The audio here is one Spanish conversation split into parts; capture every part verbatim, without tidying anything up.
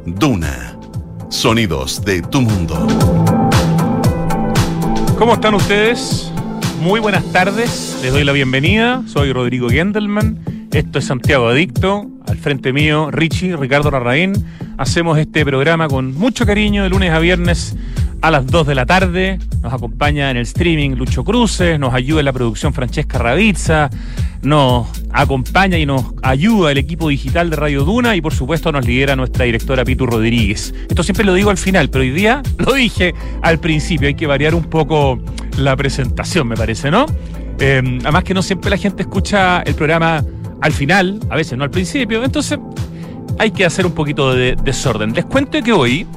Duna. Sonidos de tu mundo. ¿Cómo están ustedes? Muy buenas tardes. Les doy la bienvenida. Soy Rodrigo Gendelman. Esto es Santiago Adicto. Al frente mío, Richie, Ricardo Larraín. Hacemos este programa con mucho cariño de lunes a viernes a las dos de la tarde. Nos acompaña en el streaming Lucho Cruces, nos ayuda en la producción Francesca Ravizza, nos acompaña y nos ayuda el equipo digital de Radio Duna y por supuesto nos lidera nuestra directora Pitu Rodríguez. Esto siempre lo digo al final, pero hoy día lo dije al principio. Hay que variar un poco la presentación, me parece, ¿no? Eh, además que no siempre la gente escucha el programa al final, a veces no al principio, entonces hay que hacer un poquito de desorden. Les cuento que hoy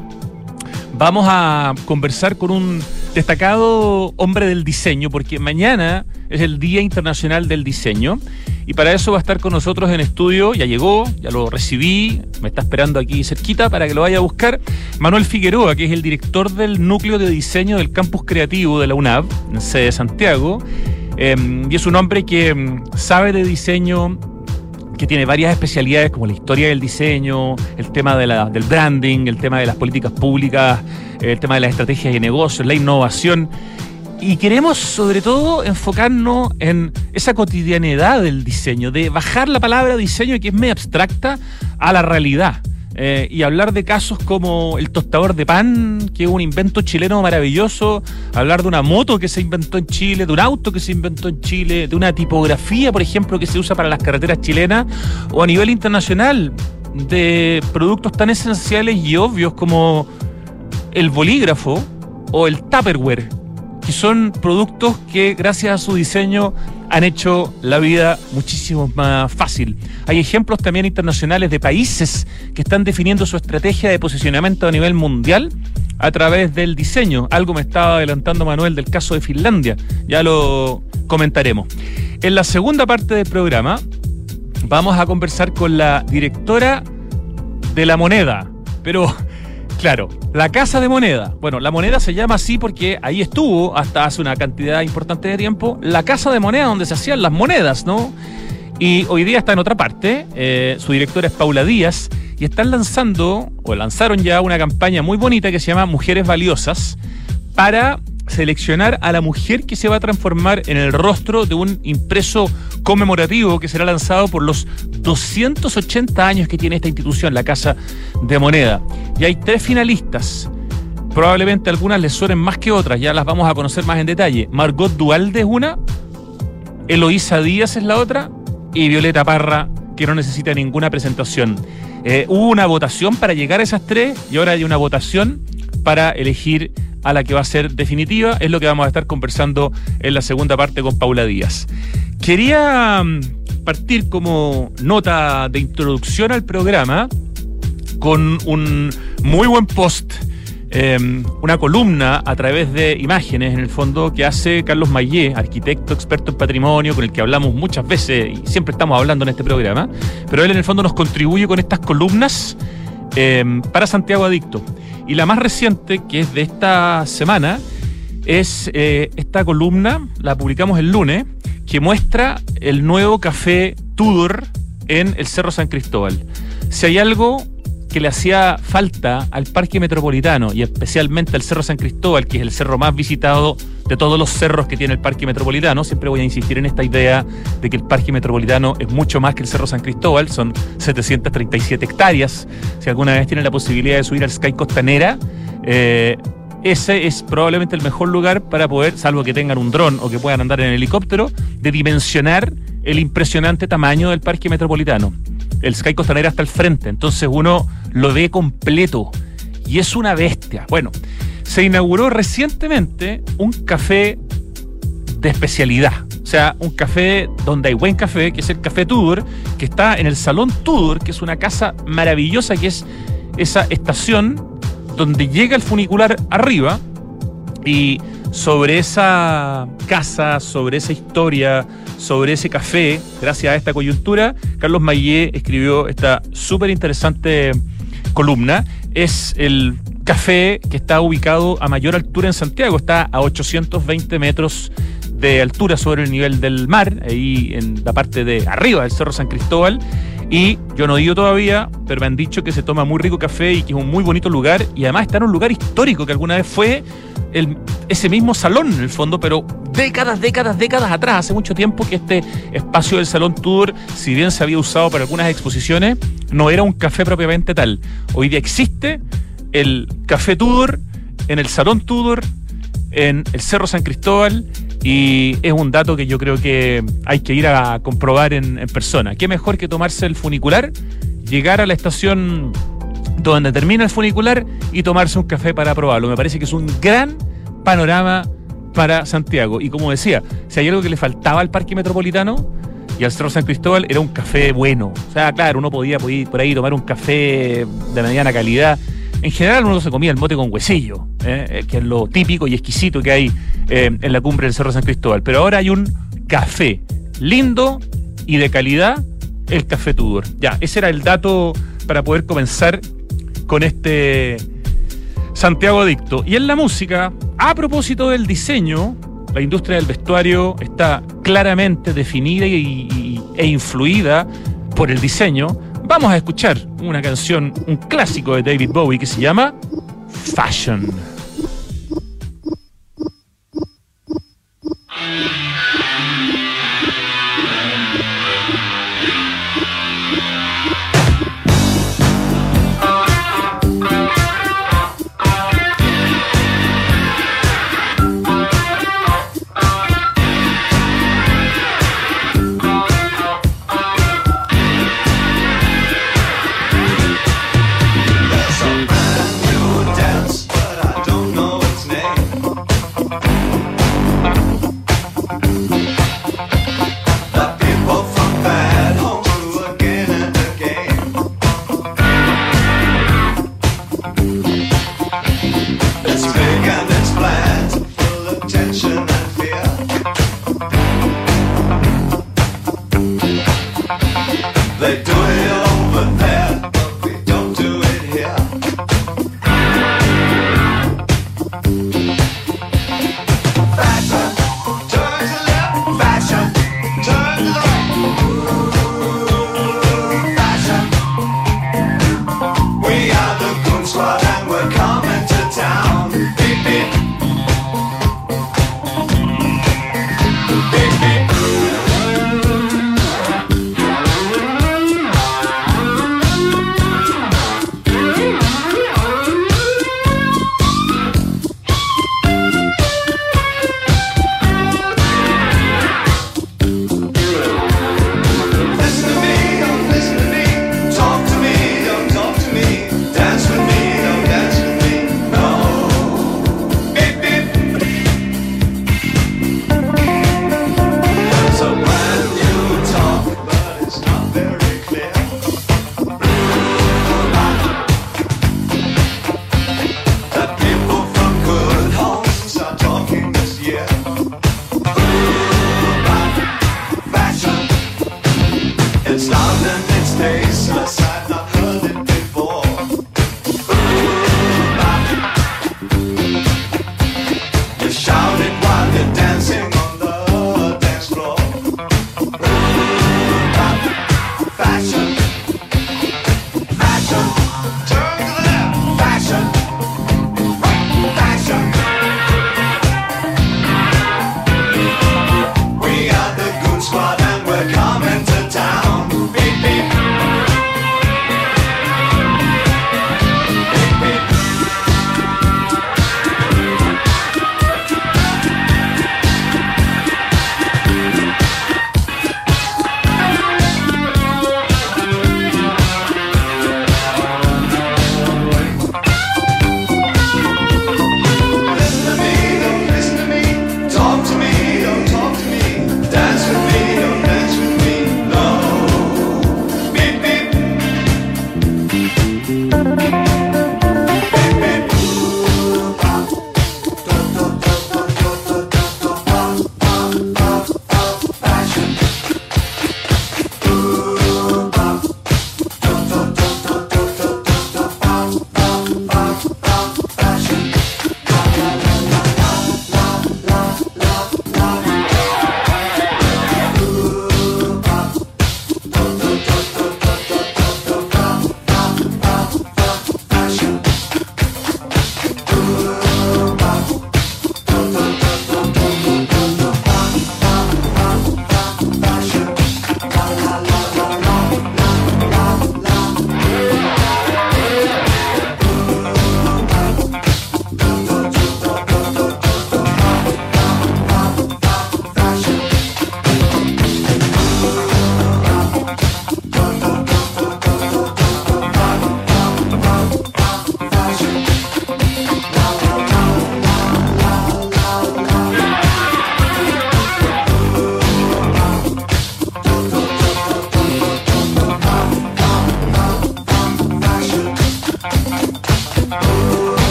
vamos a conversar con un destacado hombre del diseño, porque mañana es el Día Internacional del Diseño y para eso va a estar con nosotros en estudio. Ya llegó, ya lo recibí, me está esperando aquí cerquita para que lo vaya a buscar, Manuel Figueroa, que es el director del Núcleo de Diseño del Campus Creativo de la UNAV, en sede de Santiago, eh, y es un hombre que eh, sabe de diseño, que tiene varias especialidades como la historia del diseño, el tema de la, del branding, el tema de las políticas públicas, el tema de las estrategias de negocios, la innovación. Y queremos sobre todo enfocarnos en esa cotidianidad del diseño, de bajar la palabra diseño, que es medio abstracta, a la realidad. Eh, y hablar de casos como el tostador de pan, que es un invento chileno maravilloso, hablar de una moto que se inventó en Chile, de un auto que se inventó en Chile, de una tipografía, por ejemplo, que se usa para las carreteras chilenas, o a nivel internacional, de productos tan esenciales y obvios como el bolígrafo o el Tupperware, que son productos que gracias a su diseño han hecho la vida muchísimo más fácil. Hay ejemplos también internacionales de países que están definiendo su estrategia de posicionamiento a nivel mundial a través del diseño. Algo me estaba adelantando Manuel del caso de Finlandia, ya lo comentaremos. En la segunda parte del programa vamos a conversar con la directora de La Moneda, pero claro, la Casa de Moneda. Bueno, La Moneda se llama así porque ahí estuvo hasta hace una cantidad importante de tiempo la Casa de Moneda donde se hacían las monedas, ¿no? Y hoy día está en otra parte. Eh, su directora es Paula Díaz y están lanzando, o lanzaron ya una campaña muy bonita que se llama Mujeres Valiosas para seleccionar a la mujer que se va a transformar en el rostro de un impreso conmemorativo que será lanzado por los doscientos ochenta años que tiene esta institución, la Casa de Moneda. Y hay tres finalistas. Probablemente algunas les suenen más que otras, ya las vamos a conocer más en detalle. Margot Duhalde es una, Eloísa Díaz es la otra, y Violeta Parra, que no necesita ninguna presentación. Eh, hubo una votación para llegar a esas tres y ahora hay una votación para elegir a la que va a ser definitiva. Es lo que vamos a estar conversando en la segunda parte con Paula Díaz. Quería partir como nota de introducción al programa con un muy buen post, eh, una columna a través de imágenes, en el fondo, que hace Carlos Mayé, arquitecto experto en patrimonio, con el que hablamos muchas veces y siempre estamos hablando en este programa, pero él en el fondo nos contribuye con estas columnas eh, para Santiago Adicto. Y la más reciente, que es de esta semana, es eh, esta columna, la publicamos el lunes, que muestra el nuevo café Tudor en el Cerro San Cristóbal. Si hay algo que le hacía falta al Parque Metropolitano y especialmente al Cerro San Cristóbal, que es el cerro más visitado de todos los cerros que tiene el Parque Metropolitano, siempre voy a insistir en esta idea de que el Parque Metropolitano es mucho más que el Cerro San Cristóbal, son setecientas treinta y siete hectáreas. Si alguna vez tienen la posibilidad de subir al Sky Costanera, eh, ese es probablemente el mejor lugar para poder, salvo que tengan un dron o que puedan andar en helicóptero, de dimensionar el impresionante tamaño del Parque Metropolitano. El Sky Costanera está al frente, entonces uno lo ve completo y es una bestia. Bueno, se inauguró recientemente un café de especialidad, o sea, un café donde hay buen café, que es el Café Tudor, que está en el Salón Tudor, que es una casa maravillosa, que es esa estación donde llega el funicular arriba, y sobre esa casa, sobre esa historia, sobre ese café, gracias a esta coyuntura, Carlos Mayé escribió esta súper interesante columna. Es el café que está ubicado a mayor altura en Santiago, está a ochocientos veinte metros de altura sobre el nivel del mar, ahí en la parte de arriba del Cerro San Cristóbal, Y yo no digo todavía, pero me han dicho que se toma muy rico café y que es un muy bonito lugar, y además está en un lugar histórico que alguna vez fue el, ese mismo salón en el fondo, pero décadas, décadas, décadas atrás, hace mucho tiempo que este espacio del Salón Tudor, si bien se había usado para algunas exposiciones, no era un café propiamente tal. Hoy día existe el Café Tudor en el Salón Tudor, en el Cerro San Cristóbal, y es un dato que yo creo que hay que ir a comprobar en, en persona. ¿Qué mejor que tomarse el funicular, llegar a la estación donde termina el funicular y tomarse un café para probarlo? Me parece que es un gran panorama para Santiago. Y como decía, si hay algo que le faltaba al Parque Metropolitano y al Cerro San Cristóbal, era un café bueno. O sea, claro, uno podía por ahí tomar un café de mediana calidad. En general uno se comía el mote con huesillo, ¿eh? que es lo típico y exquisito que hay eh, en la cumbre del Cerro San Cristóbal. Pero ahora hay un café lindo y de calidad, el Café Tudor. Ya, ese era el dato para poder comenzar con este Santiago Adicto. Y en la música, a propósito del diseño, la industria del vestuario está claramente definida y, y, e influida por el diseño. Vamos a escuchar una canción, un clásico de David Bowie que se llama Fashion.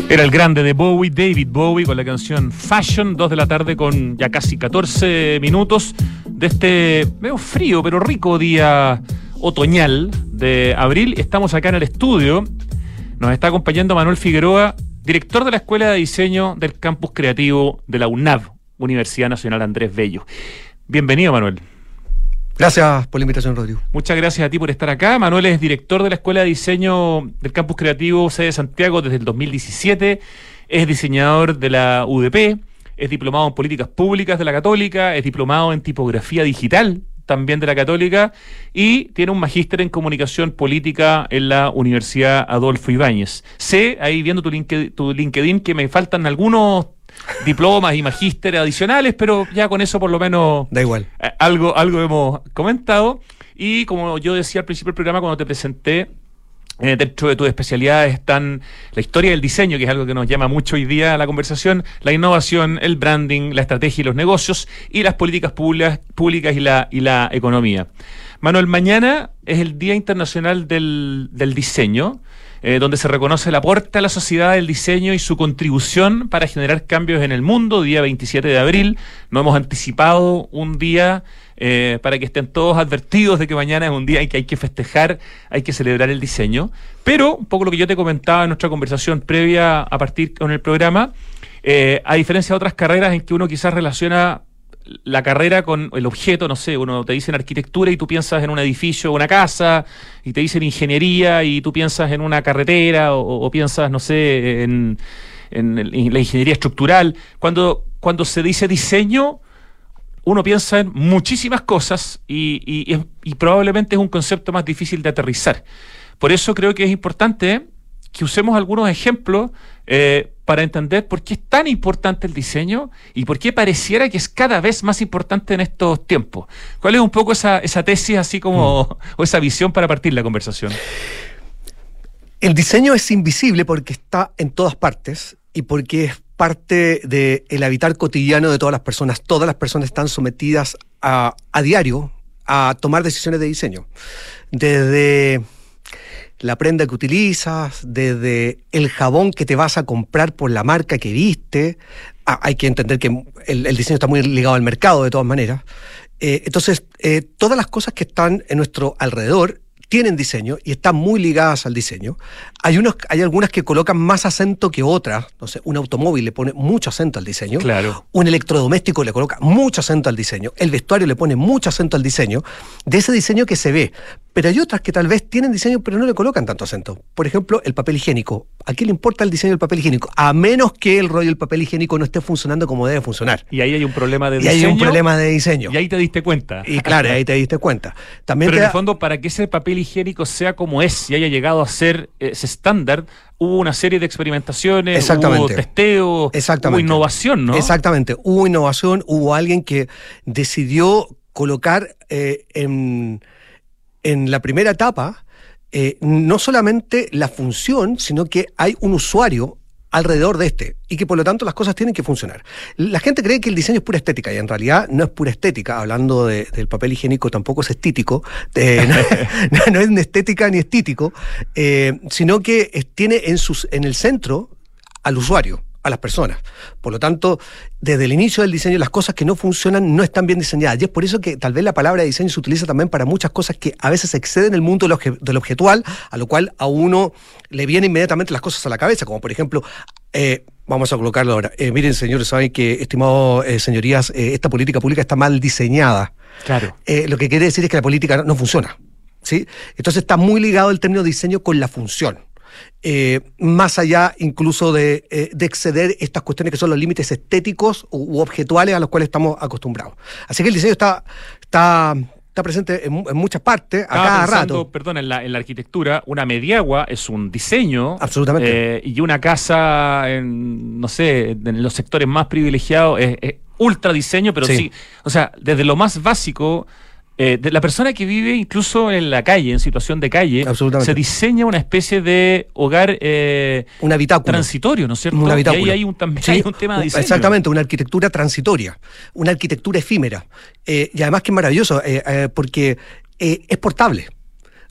Era el grande de Bowie, David Bowie, con la canción Fashion, dos de la tarde con ya casi catorce minutos de este medio frío pero rico día otoñal de abril. Estamos acá en el estudio, nos está acompañando Manuel Figueroa, director de la Escuela de Diseño del Campus Creativo de la U N A B, Universidad Nacional Andrés Bello. Bienvenido, Manuel. Gracias por la invitación, Rodrigo. Muchas gracias a ti por estar acá. Manuel es director de la Escuela de Diseño del Campus Creativo sede de Santiago desde el dos mil diecisiete, es diseñador de la U D P, es diplomado en Políticas Públicas de la Católica, es diplomado en Tipografía Digital también de la Católica y tiene un magíster en Comunicación Política en la Universidad Adolfo Ibáñez. Sé, ahí viendo tu LinkedIn, tu LinkedIn que me faltan algunos diplomas y magísteres adicionales, pero ya con eso por lo menos da igual. Eh, algo, algo hemos comentado. Y como yo decía al principio del programa cuando te presenté, eh, dentro de tus especialidades están la historia del diseño, que es algo que nos llama mucho hoy día a la conversación, la innovación, el branding, la estrategia y los negocios, y las políticas públicas, públicas y la, y la economía. Manuel, mañana es el Día Internacional del, del Diseño, Eh, donde se reconoce el aporte a la sociedad del diseño y su contribución para generar cambios en el mundo, día veintisiete de abril. Nos hemos anticipado un día eh, para que estén todos advertidos de que mañana es un día en que hay que festejar, hay que celebrar el diseño. Pero, un poco lo que yo te comentaba en nuestra conversación previa a partir con el programa, eh, a diferencia de otras carreras en que uno quizás relaciona la carrera con el objeto, no sé, uno te dice en arquitectura y tú piensas en un edificio o una casa, y te dicen ingeniería y tú piensas en una carretera, o, o piensas, no sé, en, en, en la ingeniería estructural. Cuando, cuando se dice diseño, uno piensa en muchísimas cosas y, y, y probablemente es un concepto más difícil de aterrizar. Por eso creo que es importante que usemos algunos ejemplos eh, para entender por qué es tan importante el diseño y por qué pareciera que es cada vez más importante en estos tiempos. ¿Cuál es un poco esa, esa tesis así como, mm. o esa visión para partir la conversación? El diseño es invisible porque está en todas partes y porque es parte del habitar cotidiano de todas las personas. Todas las personas están sometidas a, a diario a tomar decisiones de diseño. Desde la prenda que utilizas, desde el jabón que te vas a comprar por la marca que viste. Ah, hay que entender que el, el diseño está muy ligado al mercado de todas maneras. Eh, entonces, eh, todas las cosas que están en nuestro alrededor tienen diseño y están muy ligadas al diseño. Hay unos, hay algunas que colocan más acento que otras. No sé, un automóvil le pone mucho acento al diseño. Claro. Un electrodoméstico le coloca mucho acento al diseño. El vestuario le pone mucho acento al diseño, de ese diseño que se ve. Pero hay otras que tal vez tienen diseño pero no le colocan tanto acento. Por ejemplo, el papel higiénico. ¿A quién le importa el diseño del papel higiénico? A menos que el rollo del papel higiénico no esté funcionando como debe funcionar. Y ahí hay un problema de y diseño. Y hay un problema de diseño. Y ahí te diste cuenta. Y claro, ahí te diste cuenta. También pero te en da... el fondo, para que ese papel higiénico sea como es y haya llegado a ser ese estándar, hubo una serie de experimentaciones, hubo testeo, hubo innovación, ¿no? Exactamente, hubo innovación, hubo alguien que decidió colocar eh, en, en la primera etapa eh, no solamente la función, sino que hay un usuario alrededor de este, y que por lo tanto las cosas tienen que funcionar. La gente cree que el diseño es pura estética, y en realidad no es pura estética. Hablando de, del papel higiénico, tampoco es estético, eh, no, no es ni estética ni estético, eh, sino que es, tiene en, sus, en el centro al usuario, a las personas. Por lo tanto, desde el inicio del diseño, las cosas que no funcionan no están bien diseñadas. Y es por eso que tal vez la palabra diseño se utiliza también para muchas cosas que a veces exceden el mundo del, obje, del objetual, a lo cual a uno le vienen inmediatamente las cosas a la cabeza, como por ejemplo, eh, vamos a colocarlo ahora, eh, miren señores, saben que, estimados eh, señorías, eh, esta política pública está mal diseñada. Claro. Eh, lo que quiere decir es que la política no, no funciona, ¿sí? Entonces está muy ligado el término diseño con la función. Eh, más allá incluso de, eh, de exceder estas cuestiones que son los límites estéticos u, u objetuales a los cuales estamos acostumbrados. Así que el diseño está, está, está presente en, en muchas partes, a cada pensando, rato. Perdón, en la, en la arquitectura, una mediagua es un diseño. Absolutamente. Eh, y una casa, en, no sé, en los sectores más privilegiados es, es ultra diseño, pero sí. sí, o sea, desde lo más básico. Eh, de la persona que vive incluso en la calle, en situación de calle, se diseña una especie de hogar eh, un habitáculo transitorio, ¿no es cierto? Un habitáculo. Y ahí hay un, también sí, hay un tema de diseño. Exactamente, una arquitectura transitoria, una arquitectura efímera. Eh, y además que es maravilloso, eh, eh, porque eh, es portable.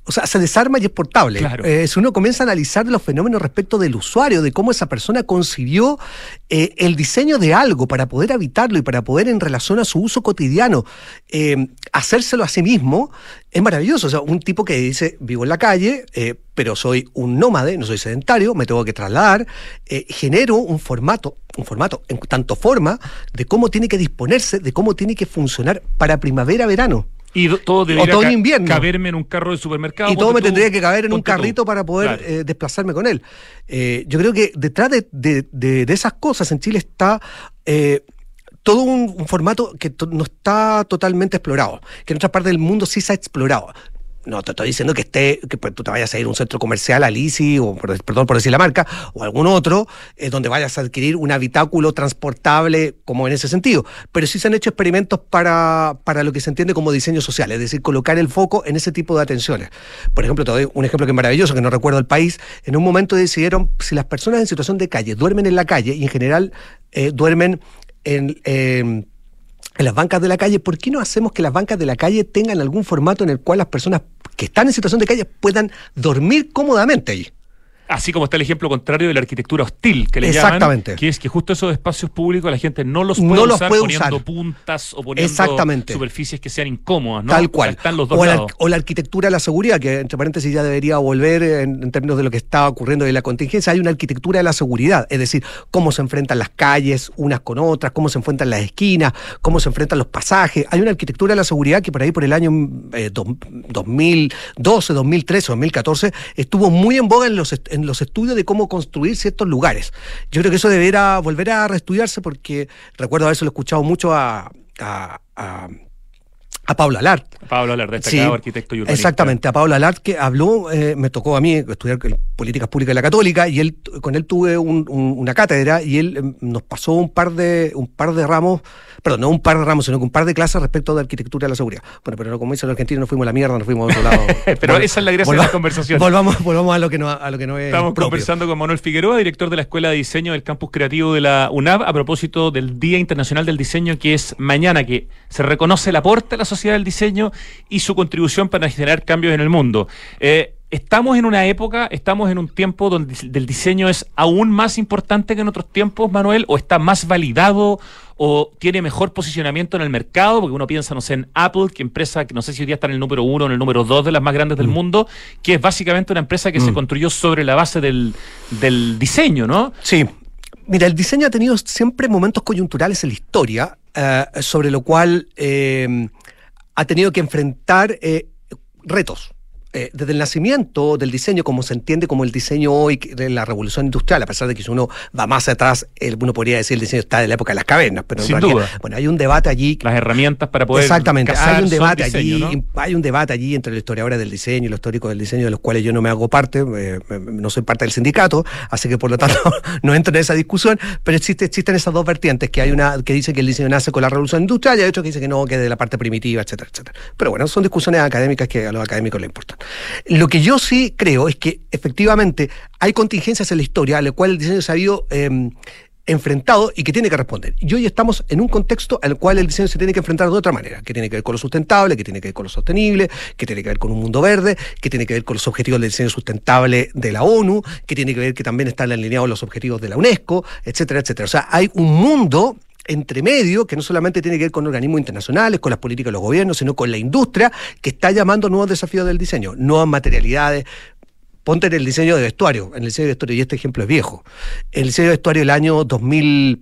O sea, se desarma y es portable. Claro. Eh, si uno comienza a analizar los fenómenos respecto del usuario, de cómo esa persona concibió eh, el diseño de algo para poder habitarlo y para poder, en relación a su uso cotidiano, eh, hacérselo a sí mismo, es maravilloso. O sea, un tipo que dice, vivo en la calle, eh, pero soy un nómade, no soy sedentario, me tengo que trasladar, eh, genero un formato, un formato en tanto forma de cómo tiene que disponerse, de cómo tiene que funcionar para primavera-verano. Y do, todo debería Otoño, ca invierno. caberme en un carro de supermercado. Y todo me tú, tendría que caber en un carrito tú. para poder Claro. eh, desplazarme con él. Eh, yo creo que detrás de, de, de, de esas cosas en Chile está eh, todo un, un formato que to no está totalmente explorado, que en otras partes del mundo sí se ha explorado. No te estoy diciendo que esté, que tú te vayas a ir a un centro comercial, a Lisi, o perdón por decir la marca, o algún otro, eh, donde vayas a adquirir un habitáculo transportable como en ese sentido. Pero sí se han hecho experimentos para, para lo que se entiende como diseño social, es decir, colocar el foco en ese tipo de atenciones. Por ejemplo, te doy un ejemplo que es maravilloso, que no recuerdo el país. En un momento decidieron, si las personas en situación de calle duermen en la calle, y en general eh, duermen en... Eh, en las bancas de la calle, ¿por qué no hacemos que las bancas de la calle tengan algún formato en el cual las personas que están en situación de calle puedan dormir cómodamente allí? Así como está el ejemplo contrario de la arquitectura hostil, que le Exactamente. llaman, que es que justo esos espacios públicos la gente no los puede No los usar puede poniendo usar. puntas o poniendo Exactamente. superficies que sean incómodas, ¿no? Tal cual. O sea, están los dos o, la, lados. o la arquitectura de la seguridad, que entre paréntesis ya debería volver en, en términos de lo que está ocurriendo en la contingencia. Hay una arquitectura de la seguridad, es decir, cómo se enfrentan las calles unas con otras, cómo se enfrentan las esquinas, cómo se enfrentan los pasajes. Hay una arquitectura de la seguridad que por ahí por el año eh, do, dos mil doce, dos mil trece o dos mil catorce estuvo muy en boga en los, en los estudios de cómo construir ciertos lugares. Yo creo que eso deberá volver a reestudiarse, porque recuerdo haberse lo escuchado mucho a, a, a a Pablo Alart. Pablo Alart, destacado Sí, arquitecto y urbanista. Exactamente, a Pablo Alart, que habló, eh, me tocó a mí estudiar políticas públicas de la Católica, y él, con él tuve un, un, una cátedra, y él eh, nos pasó un par de un par de ramos, perdón, no un par de ramos, sino que un par de clases respecto de arquitectura de la seguridad. Bueno, pero como dicen los argentinos, nos fuimos a la mierda, nos fuimos a otro lado. Pero Vol esa es la gracia de la conversación. Volvamos, volvamos a lo que no, a lo que no es Estamos propio. conversando con Manuel Figueroa, director de la Escuela de Diseño del Campus Creativo de la UNAV, a propósito del Día Internacional del Diseño, que es mañana, que se reconoce el aporte a la sociedad del diseño y su contribución para generar cambios en el mundo. Eh, estamos en una época, estamos en un tiempo donde el diseño es aún más importante que en otros tiempos, Manuel, o está más validado, o tiene mejor posicionamiento en el mercado, porque uno piensa, no sé, en Apple, que empresa que no sé si hoy día está en el número uno o en el número dos de las más grandes del mm. mundo, que es básicamente una empresa que mm. se construyó sobre la base del, del diseño, ¿no? Sí. Mira, el diseño ha tenido siempre momentos coyunturales en la historia, eh, sobre lo cual eh, ha tenido que enfrentar eh, retos. Eh, desde el nacimiento del diseño, como se entiende como el diseño hoy de la revolución industrial, a pesar de que si uno va más atrás, el, uno podría decir el diseño está de la época de las cavernas, pero en Sin realidad, duda. Bueno, hay un debate allí. Las herramientas para poder Exactamente, hay un debate diseño, allí, ¿no? hay un debate allí entre los historiadores del diseño y los teóricos del diseño, de los cuales yo no me hago parte, eh, no soy parte del sindicato, así que por lo tanto no entro en esa discusión, pero existe, existen esas dos vertientes, que hay una que dice que el diseño nace con la revolución industrial y hay otro que dice que no, que es de la parte primitiva, etcétera, etcétera. Pero bueno, son discusiones académicas que a los académicos les importan. Lo que yo sí creo es que efectivamente hay contingencias en la historia a las cuales el diseño se ha ido eh, enfrentado y que tiene que responder. Y hoy estamos en un contexto al cual el diseño se tiene que enfrentar de otra manera, que tiene que ver con lo sustentable, que tiene que ver con lo sostenible, que tiene que ver con un mundo verde, que tiene que ver con los objetivos del diseño sustentable de la ONU, que tiene que ver que también están alineados los objetivos de la UNESCO, etcétera, etcétera. O sea, hay un mundo entre medio, que no solamente tiene que ver con organismos internacionales, con las políticas de los gobiernos, sino con la industria, que está llamando nuevos desafíos del diseño, nuevas materialidades. Ponte en el diseño de vestuario, en el diseño de vestuario, y este ejemplo es viejo. En el diseño de vestuario del año dos mil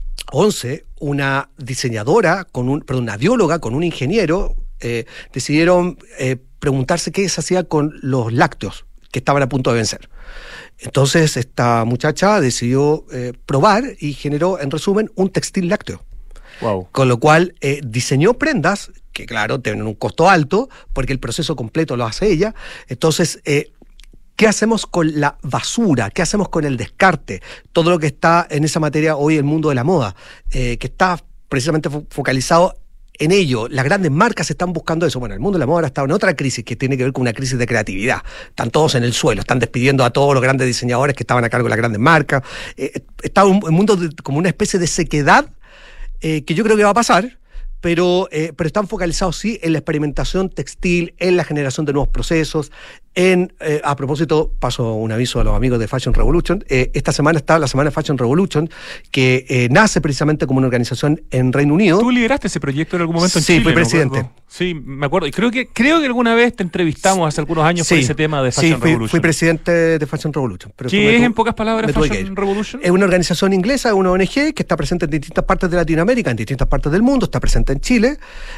once, una diseñadora, con un, perdón, una bióloga con un ingeniero, eh, decidieron eh, preguntarse qué se hacía con los lácteos que estaban a punto de vencer. Entonces esta muchacha decidió eh, probar y generó, en resumen, un textil lácteo. Wow. Con lo cual eh, diseñó prendas que, claro, tienen un costo alto, porque el proceso completo lo hace ella. Entonces, eh, ¿qué hacemos con la basura? ¿Qué hacemos con el descarte? Todo lo que está en esa materia hoy en el mundo de la moda, eh, que está precisamente fo- focalizado en ello. Las grandes marcas están buscando eso. Bueno, el mundo de la moda ahora está en otra crisis que tiene que ver con una crisis de creatividad. Están todos en el suelo, están despidiendo a todos los grandes diseñadores que estaban a cargo de las grandes marcas. Eh, está un, un mundo de, como una especie de sequedad eh, que yo creo que va a pasar, pero, eh, pero están focalizados sí en la experimentación textil, en la generación de nuevos procesos, en, eh, a propósito, paso un aviso a los amigos de Fashion Revolution, eh, esta semana está la semana Fashion Revolution, que eh, nace precisamente como una organización en Reino Unido. ¿Tú lideraste ese proyecto en algún momento en sí, Chile? Sí, fui presidente. ¿No? Sí, me acuerdo. Y creo que, creo que alguna vez te entrevistamos hace algunos años sí, por ese tema de Fashion sí, fui, Revolution. fui presidente de Fashion Revolution. Pero ¿Qué me, es, en pocas palabras, Fashion Revolution? Es una organización inglesa, una O N G que está presente en distintas partes de Latinoamérica, en distintas partes del mundo, está presente en Chile.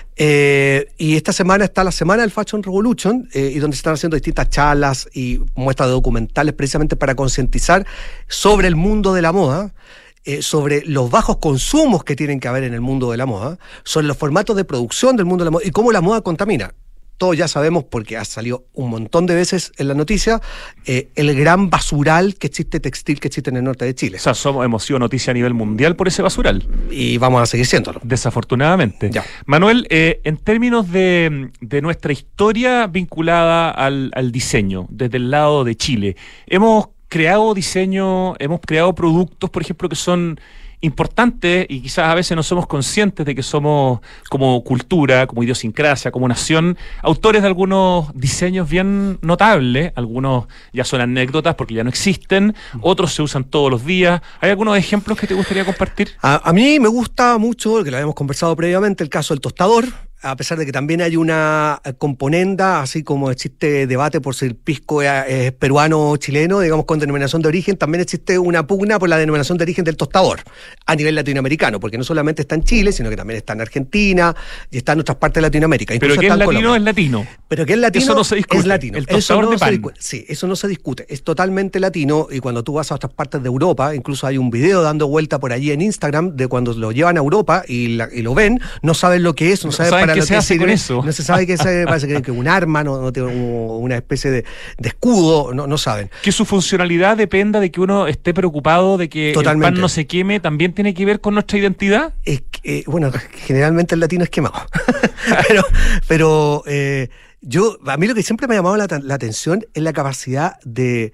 Eh, y esta semana está la semana del Fashion Revolution, eh, y donde se están haciendo distintas charlas y muestras de documentales precisamente para concientizar sobre el mundo de la moda, eh, sobre los bajos consumos que tienen que haber en el mundo de la moda, sobre los formatos de producción del mundo de la moda y cómo la moda contamina. Todos ya sabemos, porque ha salido un montón de veces en la noticia, eh, el gran basural que existe textil que existe en el norte de Chile. O sea, somos, hemos sido noticia a nivel mundial por ese basural. Y vamos a seguir siéndolo. Desafortunadamente. Ya. Manuel, eh, en términos de, de nuestra historia vinculada al, al diseño, desde el lado de Chile, hemos creado diseño, hemos creado productos, por ejemplo, que son importantes y quizás a veces no somos conscientes de que somos, como cultura, como idiosincrasia, como nación, autores de algunos diseños bien notables. Algunos ya son anécdotas porque ya no existen, otros se usan todos los días. ¿Hay algunos ejemplos que te gustaría compartir? A, a mí me gusta mucho, que lo habíamos conversado previamente, el caso del tostador. A pesar de que también hay una componenda, así como existe debate por si el pisco es, es peruano o chileno, digamos, con denominación de origen, también existe una pugna por la denominación de origen del tostador a nivel latinoamericano, porque no solamente está en Chile, sino que también está en Argentina y está en otras partes de Latinoamérica. Pero que es latino es latino. Pero que es latino eso no se discute. Es latino. El tostador eso no de pan. Se discute. Sí, eso no se discute. Es totalmente latino, y cuando tú vas a otras partes de Europa, incluso hay un video dando vuelta por allí en Instagram de cuando lo llevan a Europa y, la, y lo ven, no saben lo que es, no, no saben para qué lo se que hace sirve. Con eso. No se sabe qué es, parece que es un arma, no, no tiene una especie de, de escudo, no, no saben. Que su funcionalidad dependa de que uno esté preocupado de que Totalmente. El pan no se queme, ¿también tiene que ver con nuestra identidad? Es que, eh, bueno, generalmente el latino es quemado. pero pero eh, yo, a mí lo que siempre me ha llamado la, la atención es la capacidad de,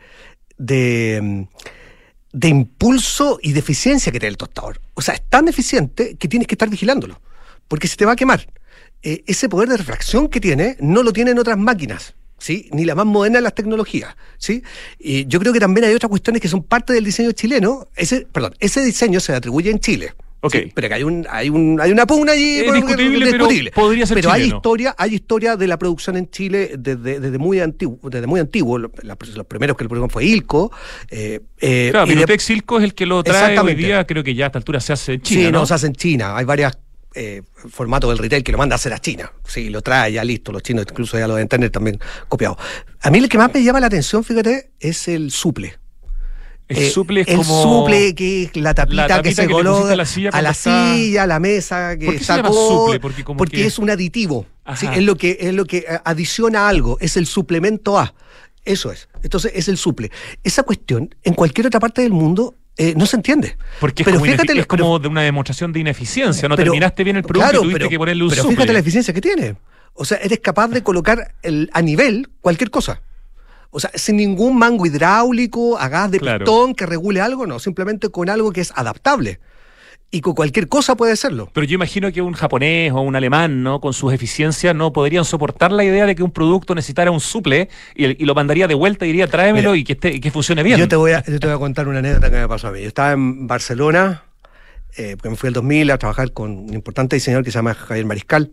de, de impulso y de eficiencia que tiene el tostador. O sea, es tan eficiente que tienes que estar vigilándolo, porque se te va a quemar. Eh, ese poder de refracción que tiene no lo tienen otras máquinas, ¿sí? Ni la más moderna de las tecnologías, ¿sí? Y yo creo que también hay otras cuestiones que son parte del diseño chileno. Ese, perdón, ese diseño se atribuye en Chile. Okay. Sí, pero que hay un, hay un, hay una pugna allí. Es bueno, discutible, es discutible, pero podría ser Pero hay chileno. historia, hay historia de la producción en Chile desde, desde muy antiguo, desde muy antiguo. Los, los primeros que lo produjeron fue Ilco. Eh, eh, claro, y Virutex de... Ilco es el que lo trae hoy Exactamente. día, creo que ya a esta altura se hace en China, Sí, ¿no? no, se hace en China. Hay varias eh, formatos del retail que lo manda a hacer a China. Sí, lo trae ya listo. Los chinos incluso ya lo deben tener también copiado. A mí el que más me llama la atención, fíjate, es el suple. El eh, suple es el como... suple, que es la tapita, la tapita que se que coloca a la silla, a la, está... silla, a la mesa, que ¿Por qué está se llama con... suple? Porque, como porque que... es un aditivo. ¿Sí? Es lo que es lo que adiciona algo, es el suplemento A. Eso es. Entonces es el suple. Esa cuestión, en cualquier otra parte del mundo, eh, no se entiende. Porque es, pero como, fíjate, es pero, como de una demostración de ineficiencia. No pero, terminaste bien el producto claro, y tuviste pero, que ponerle un pero suple. fíjate la eficiencia que tiene. O sea, eres capaz de colocar el, a nivel cualquier cosa. O sea, sin ningún mango hidráulico, a gas de claro. pistón que regule algo, no. Simplemente con algo que es adaptable. Y con cualquier cosa puede serlo. Pero yo imagino que un japonés o un alemán, ¿no? Con sus eficiencias no podrían soportar la idea de que un producto necesitara un suple y, y lo mandaría de vuelta y diría tráemelo. Mira, y que esté, y que funcione bien. Yo te voy a, yo te voy a contar una anécdota que me pasó a mí. Yo estaba en Barcelona, eh, porque me fui el dos mil a trabajar con un importante diseñador que se llama Javier Mariscal.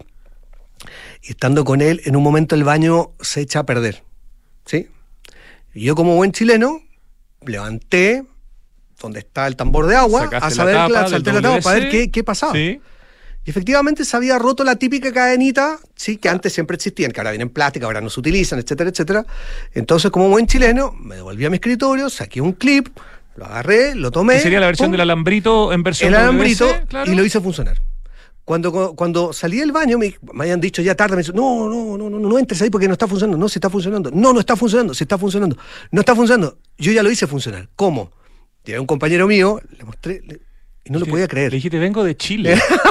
Y estando con él, en un momento el baño se echa a perder. ¿Sí? Y yo, como buen chileno, levanté donde está el tambor de agua, sacaste a saber, la tapa, la, salté la tapa para ver qué, qué pasaba. ¿Sí? Y efectivamente se había roto la típica cadenita, sí, que antes siempre existían, que ahora vienen en plástica, ahora no se utilizan, etcétera, etcétera. Entonces, como buen chileno, me devolví a mi escritorio, saqué un clip, lo agarré, lo tomé. ¿Qué sería la versión pum, del alambrito en versión el alambrito, W C, claro. Y lo hice funcionar. Cuando, cuando salí del baño, me, me habían dicho ya tarde, me dicen, no, no, no, no, no entres ahí porque no está funcionando. No, si está funcionando. No, no está funcionando, si está funcionando. No está funcionando. Yo ya lo hice funcionar. ¿Cómo? Llevé a un compañero mío, le mostré, le, Y no lo podía creer. Le dijiste, vengo de Chile.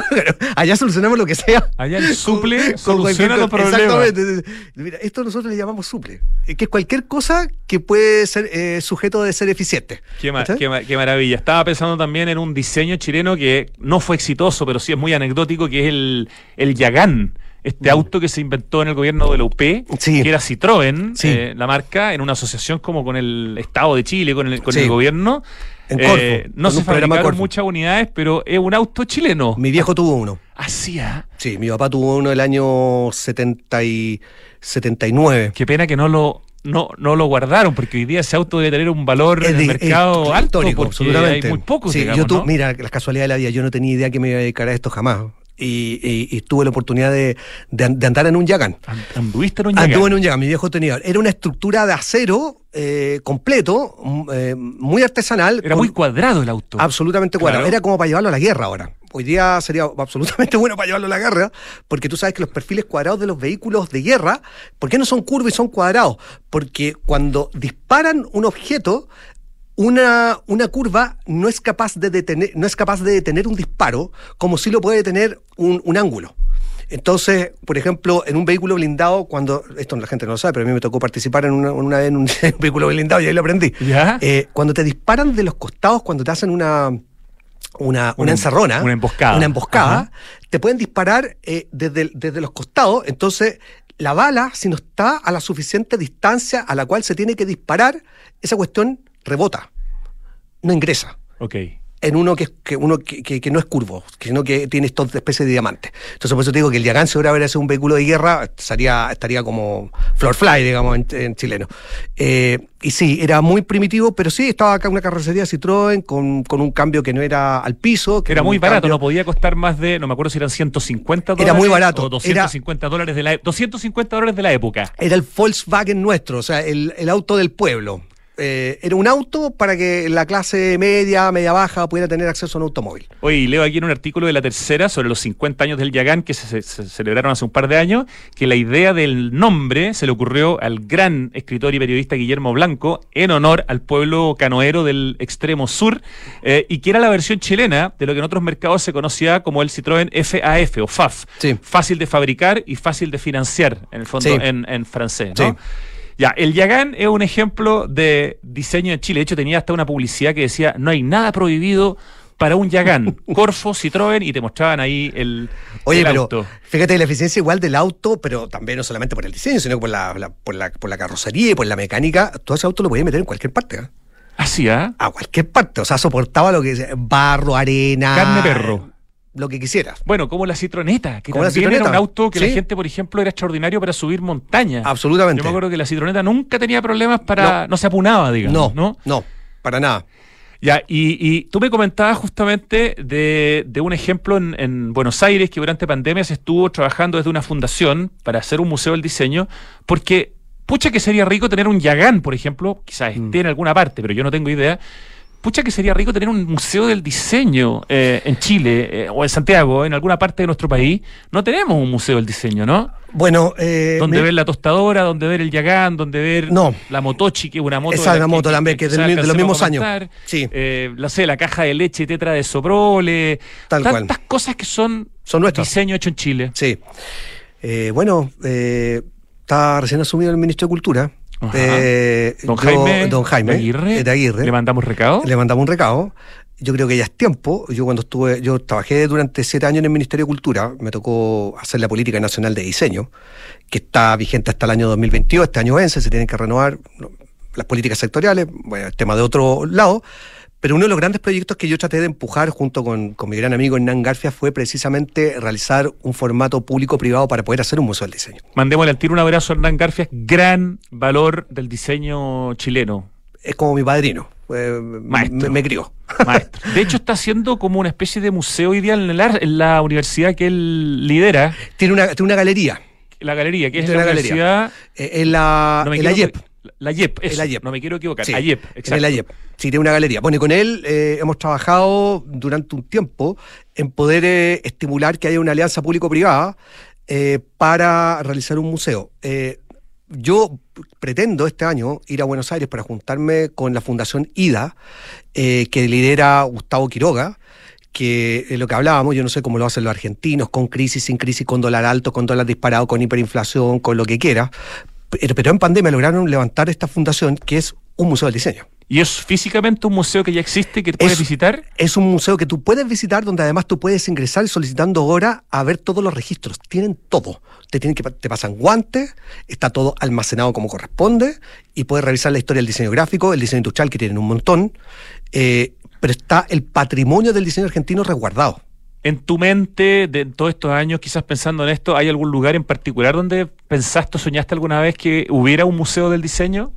Allá solucionamos lo que sea. Allá el suple Con- con soluciona cualquier los cosa. problemas. Exactamente. Mira, esto nosotros le llamamos suple. Eh, Que es cualquier cosa que puede ser eh, sujeto de ser eficiente. Qué, ma- ¿Cachai? qué ma- qué maravilla. Estaba pensando también en un diseño chileno que no fue exitoso, pero sí es muy anecdótico, que es el, el Yagán. Este auto que se inventó en el gobierno de la U P, Sí. que era Citroën, Sí. eh, la marca, en una asociación como con el Estado de Chile, con el, con Sí. el gobierno. En Eh, Corfo, no con se un programa fabricaron Corfo. muchas unidades, pero es un auto chileno. Mi viejo tuvo uno. Así, ¿ah? Sí, mi papá tuvo uno del año setenta y setenta y nueve. Qué pena que no lo, no, no lo guardaron, porque hoy día ese auto debe tener un valor en el de- mercado es alto, histórico, porque absolutamente. hay muy pocos, Sí, digamos, yo tu- ¿no? Mira, las casualidades de la vida, yo no tenía idea que me iba a dedicar a esto jamás. Y, y- y tuve la oportunidad de, de an- de andar en un Yagán. And- ¿Anduviste en un Yagán? Anduve en un Yagán, mi viejo tenía. Era una estructura de acero eh, completo, m- eh, muy artesanal. Era con- muy cuadrado el auto. Absolutamente cuadrado. Claro. Era como para llevarlo a la guerra ahora. Hoy día sería absolutamente bueno para llevarlo a la guerra, porque tú sabes que los perfiles cuadrados de los vehículos de guerra, ¿por qué no son curvos y son cuadrados? Porque cuando disparan un objeto, una, una curva no es capaz de detener, no es capaz de detener un disparo, como si lo puede detener un, un ángulo. Entonces, por ejemplo, en un vehículo blindado, cuando, esto la gente no lo sabe, pero a mí me tocó participar en una, una vez en un vehículo blindado y ahí lo aprendí. ¿Ya? Eh, cuando te disparan de los costados, cuando te hacen una, una, una Una- encerrona, una emboscada. una emboscada, Ajá. te pueden disparar eh, desde, desde los costados. Entonces, la bala, si no está a la suficiente distancia a la cual se tiene que disparar, esa cuestión rebota, no ingresa Ok. en uno que, que uno que, que, que no es curvo, sino que tiene esta especie de diamante. Entonces, por eso te digo que el Yagán, si ahora hubiera sido un vehículo de guerra, estaría, estaría como floor fly, digamos, en, en chileno. Eh, y sí, era muy primitivo, pero sí, estaba acá una carrocería Citroën con, con un cambio que no era al piso. Que Era muy un barato, cambio- no podía costar más de, no me acuerdo si eran ciento cincuenta dólares. Era muy barato. O doscientos cincuenta dólares de la, doscientos cincuenta dólares de la época. Era el Volkswagen nuestro, o sea, el, el auto del pueblo. Eh, era un auto para que la clase media, media baja, pudiera tener acceso a un automóvil. Oye, y leo aquí en un artículo de La Tercera sobre los cincuenta años del Yagán que se, se- se celebraron hace un par de años, que la idea del nombre se le ocurrió al gran escritor y periodista Guillermo Blanco en honor al pueblo canoero del extremo sur, eh, y que era la versión chilena de lo que en otros mercados se conocía como el Citroën F A F o F A F. Sí. Fácil de fabricar y fácil de financiar, en el fondo, Sí. en, en francés, ¿no? Sí. Ya, el Yagán es un ejemplo de diseño en Chile. De hecho, tenía hasta una publicidad que decía, no hay nada prohibido para un Yagán. Corfo, Citroën, y te mostraban ahí el, Oye, el pero auto. fíjate la eficiencia igual del auto, pero también no solamente por el diseño, sino por la, la- por la, por la carrocería y por la mecánica. Todo ese auto lo podías meter en cualquier parte, ¿eh? Así, ¿ah? A cualquier parte. O sea, soportaba lo que sea, barro, arena. Carne perro. Lo que quisieras. Bueno, como la Citroneta, que Como la también era Citroneta. un auto que Sí. la gente, por ejemplo, era extraordinario para subir montaña. Absolutamente. Yo me acuerdo que la Citroneta nunca tenía problemas para... No, No. se apunaba, digamos, No, ¿no? no, para nada. Ya, y, y tú me comentabas justamente de, de un ejemplo en, en Buenos Aires que durante pandemia se estuvo trabajando desde una fundación para hacer un museo del diseño, porque pucha que sería rico tener un Yagán, por ejemplo, quizás esté Mm. en alguna parte, pero yo no tengo idea. Pucha que sería rico tener un museo del diseño eh, en Chile eh, o en Santiago, en alguna parte de nuestro país. No tenemos un museo del diseño, ¿no? Bueno, eh, Donde me- ver la tostadora, donde ver el Yagán, donde ver No. la Motochi, que es una moto. Esa de es la moto también, que es del mi- de los alcancemos mismos a años. comentar. Sí. Eh, no sé, la caja de leche tetra de Soprole. Tal tantas cual. cosas que son, Son nuestras. diseño hecho en Chile. Sí. Eh, bueno, eh, está recién asumido el ministro de Cultura. Ajá. Eh, Don yo- Jaime, don Jaime de Aguirre, eh, de Aguirre. le mandamos recado. Le mandamos un recado. Yo creo que ya es tiempo. Yo cuando estuve, yo trabajé durante siete años en el Ministerio de Cultura, me tocó hacer la política nacional de diseño, que está vigente hasta el año dos mil veintidós, este año vence, se tienen que renovar no, las políticas sectoriales, bueno, el tema de otro lado, pero uno de los grandes proyectos que yo traté de empujar junto con, con mi gran amigo Hernán Garfia fue precisamente realizar un formato público-privado para poder hacer un museo del diseño. Mandémosle al tiro un abrazo a Hernán Garfias, gran valor del diseño chileno. Es como mi padrino, eh, Maestro. me, me crió. Maestro. De hecho, está haciendo como una especie de museo hoy día en la, en la universidad que él lidera, Tiene una, tiene una galería. la galería, que es Tiene la una galería. universidad. Eh, en la, No me en la equivoco, YEP. La YEP, eso, En la YEP. no me quiero equivocar. Sí, la YEP, en exacto. la YEP. Sí, tiene una galería. Bueno, y con él eh, hemos trabajado durante un tiempo en poder eh, estimular que haya una alianza público-privada eh, para realizar un museo. Eh, yo pretendo este año ir a Buenos Aires para juntarme con la Fundación IDA, eh, que lidera Gustavo Quiroga, que eh, lo que hablábamos, yo no sé cómo lo hacen los argentinos, con crisis, sin crisis, con dólar alto, con dólar disparado, con hiperinflación, con lo que quiera, pero, pero en pandemia lograron levantar esta fundación que es un museo del diseño. ¿Y es físicamente un museo que ya existe, que puedes es, visitar? Es un museo que tú puedes visitar, donde además tú puedes ingresar solicitando hora a ver todos los registros. Tienen todo. Te, tienen que, te pasan guantes, está todo almacenado como corresponde, y puedes revisar la historia del diseño gráfico, el diseño industrial, que tienen un montón, eh, pero está el patrimonio del diseño argentino resguardado. En tu mente, de todos estos años, quizás pensando en esto, ¿hay algún lugar en particular donde pensaste o soñaste alguna vez que hubiera un museo del diseño?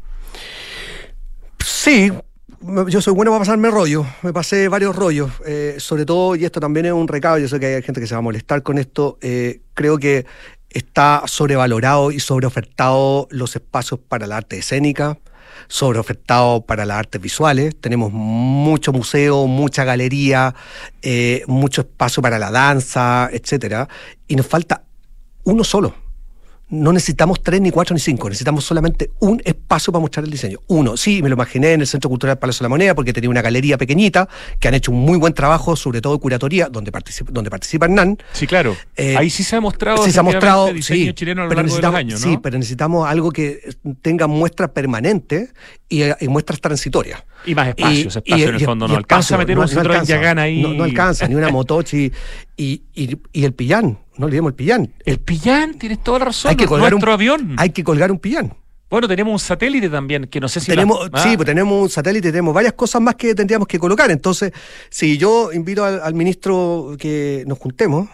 Sí, yo soy bueno para pasarme rollos, me pasé varios rollos, eh, sobre todo, y esto también es un recado, yo sé que hay gente que se va a molestar con esto, eh, creo que está sobrevalorado y sobreofertado los espacios para la arte escénica, sobreofertado para las artes visuales, tenemos mucho museo, mucha galería, eh, mucho espacio para la danza, etcétera, y nos falta uno solo. No necesitamos tres, ni cuatro, ni cinco. Necesitamos solamente un espacio para mostrar el diseño. Uno, sí, me lo imaginé en el Centro Cultural Palacio de la Moneda, porque tenía una galería pequeñita, que han hecho un muy buen trabajo, sobre todo de curatoría, donde participa, donde participa Hernán. Sí, claro. Eh, Ahí sí se ha mostrado, sí se ha mostrado diseño sí, chileno a lo largo de los años, ¿no? Sí, pero necesitamos algo que tenga muestras permanentes y, y muestras transitorias. Y más espacios, y, espacio y, en el fondo. Y, no y alcanza espacio, a meter no, un centro no en Yagán ahí. No, no alcanza, ni una motochi. Y, y, y el pillán, no olvidemos el pillán. El pillán, tienes toda la razón. Hay que colgar nuestro un, avión. Hay que colgar un pillán. Bueno, tenemos un satélite también, que no sé si... Tenemos, la... ah. Sí, pues tenemos un satélite, tenemos varias cosas más que tendríamos que colocar. Entonces, si yo invito al, al ministro que nos juntemos,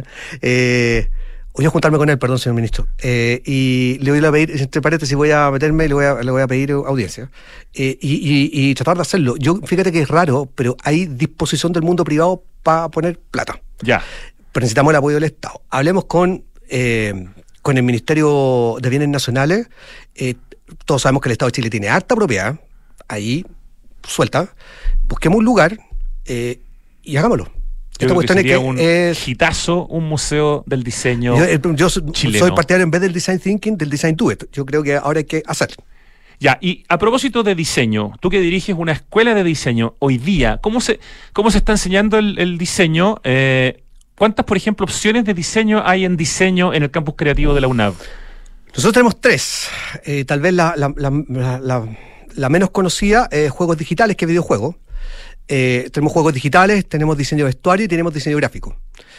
eh, voy a juntarme con él, perdón, señor ministro, eh, y le voy a pedir, entre paréntesis, voy a meterme y le voy a, le voy a pedir audiencia, eh, y, y, y tratar de hacerlo. Yo, fíjate que es raro, pero hay disposición del mundo privado para poner plata. Ya. Pero necesitamos el apoyo del Estado. Hablemos con... Eh, con el Ministerio de Bienes Nacionales, eh, todos sabemos que el Estado de Chile tiene harta propiedad, ahí suelta, busquemos un lugar eh, y hagámoslo. Yo Esta creo cuestión que sería es que un es, hitazo, un museo del diseño yo, yo chileno. Soy partidario, en vez del design thinking, del design do it. Yo creo que ahora hay que hacer. Ya, y a propósito de diseño, tú que diriges una escuela de diseño hoy día, ¿cómo se, cómo se está enseñando el, el diseño? Eh, ¿Cuántas, por ejemplo, opciones de diseño hay en diseño en el campus creativo de la UNAV? Nosotros tenemos tres. Eh, tal vez la, la, la, la, la menos conocida es juegos digitales, que es videojuegos. Eh, tenemos juegos digitales, tenemos diseño de vestuario y tenemos diseño gráfico.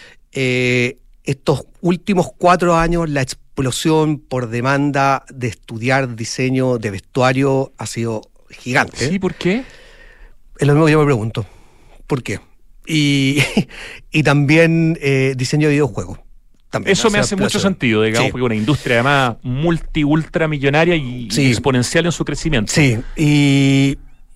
Eh, estos últimos cuatro años, la explosión por demanda de estudiar diseño de vestuario ha sido gigante. ¿Sí? ¿Por qué? Es lo mismo que yo me pregunto. ¿Por qué? Y, y también eh, diseño de videojuegos. También, Eso me hace mucho sentido, digamos, sí. porque es una industria además multi, ultra millonaria y, sí. y exponencial en su crecimiento. Sí, y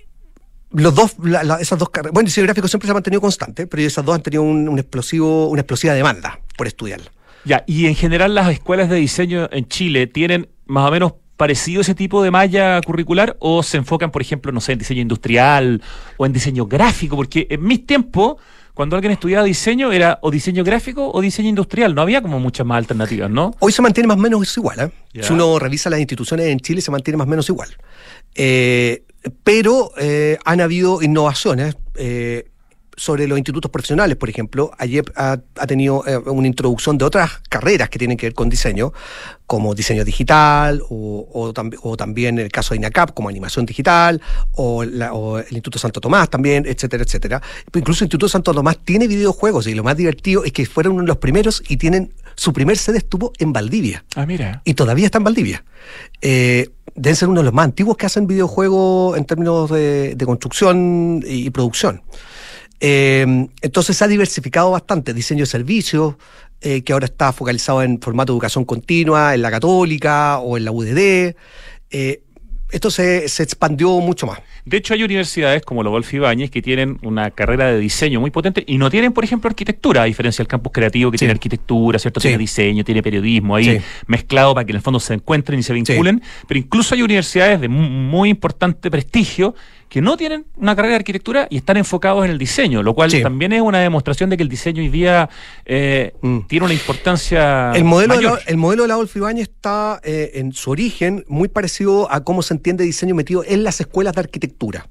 los dos, la, la, esas dos carreras, bueno, el diseño gráfico siempre se ha mantenido constante, pero esas dos han tenido un, un explosivo, una explosiva demanda por estudiarlo. Ya, y en general las escuelas de diseño en Chile tienen más o menos parecido ese tipo de malla curricular, o se enfocan, por ejemplo, no sé, en diseño industrial o en diseño gráfico, porque en mis tiempos, cuando alguien estudiaba diseño, era o diseño gráfico o diseño industrial, no había como muchas más alternativas, ¿no? Hoy se mantiene más o menos igual, ¿eh? Yeah. Si uno revisa las instituciones en Chile, se mantiene más o menos igual. Eh, pero eh, han habido innovaciones, eh, sobre los institutos profesionales, por ejemplo. A I E P ha, ha tenido eh, una introducción de otras carreras que tienen que ver con diseño, como diseño digital, o, o, tam o también el caso de INACAP, como animación digital, o, la, o el Instituto Santo Tomás también, etcétera, etcétera. Pero incluso el Instituto Santo Tomás tiene videojuegos, y lo más divertido es que fueron uno de los primeros y tienen su primer sede estuvo en Valdivia. Ah, mira. Y todavía está en Valdivia. Eh, deben ser uno de los más antiguos que hacen videojuegos en términos de, de construcción y, y producción. Eh, entonces se ha diversificado bastante. Diseño de servicios, eh, que ahora está focalizado en formato de educación continua, en la Católica o en la U D D. Eh, esto se, se expandió mucho más. De hecho, hay universidades como la Adolfo Ibáñez que tienen una carrera de diseño muy potente y no tienen, por ejemplo, arquitectura, a diferencia del campus creativo que sí. tiene arquitectura, ¿cierto? Sí. Tiene diseño, tiene periodismo ahí sí. mezclado para que en el fondo se encuentren y se vinculen. Sí. Pero incluso hay universidades de muy, muy importante prestigio que no tienen una carrera de arquitectura y están enfocados en el diseño, lo cual sí. también es una demostración de que el diseño hoy día eh, mm. tiene una importancia el modelo mayor. De la, el modelo de la Adolfo Ibáñez está eh, en su origen muy parecido a cómo se entiende diseño metido en las escuelas de arquitectura.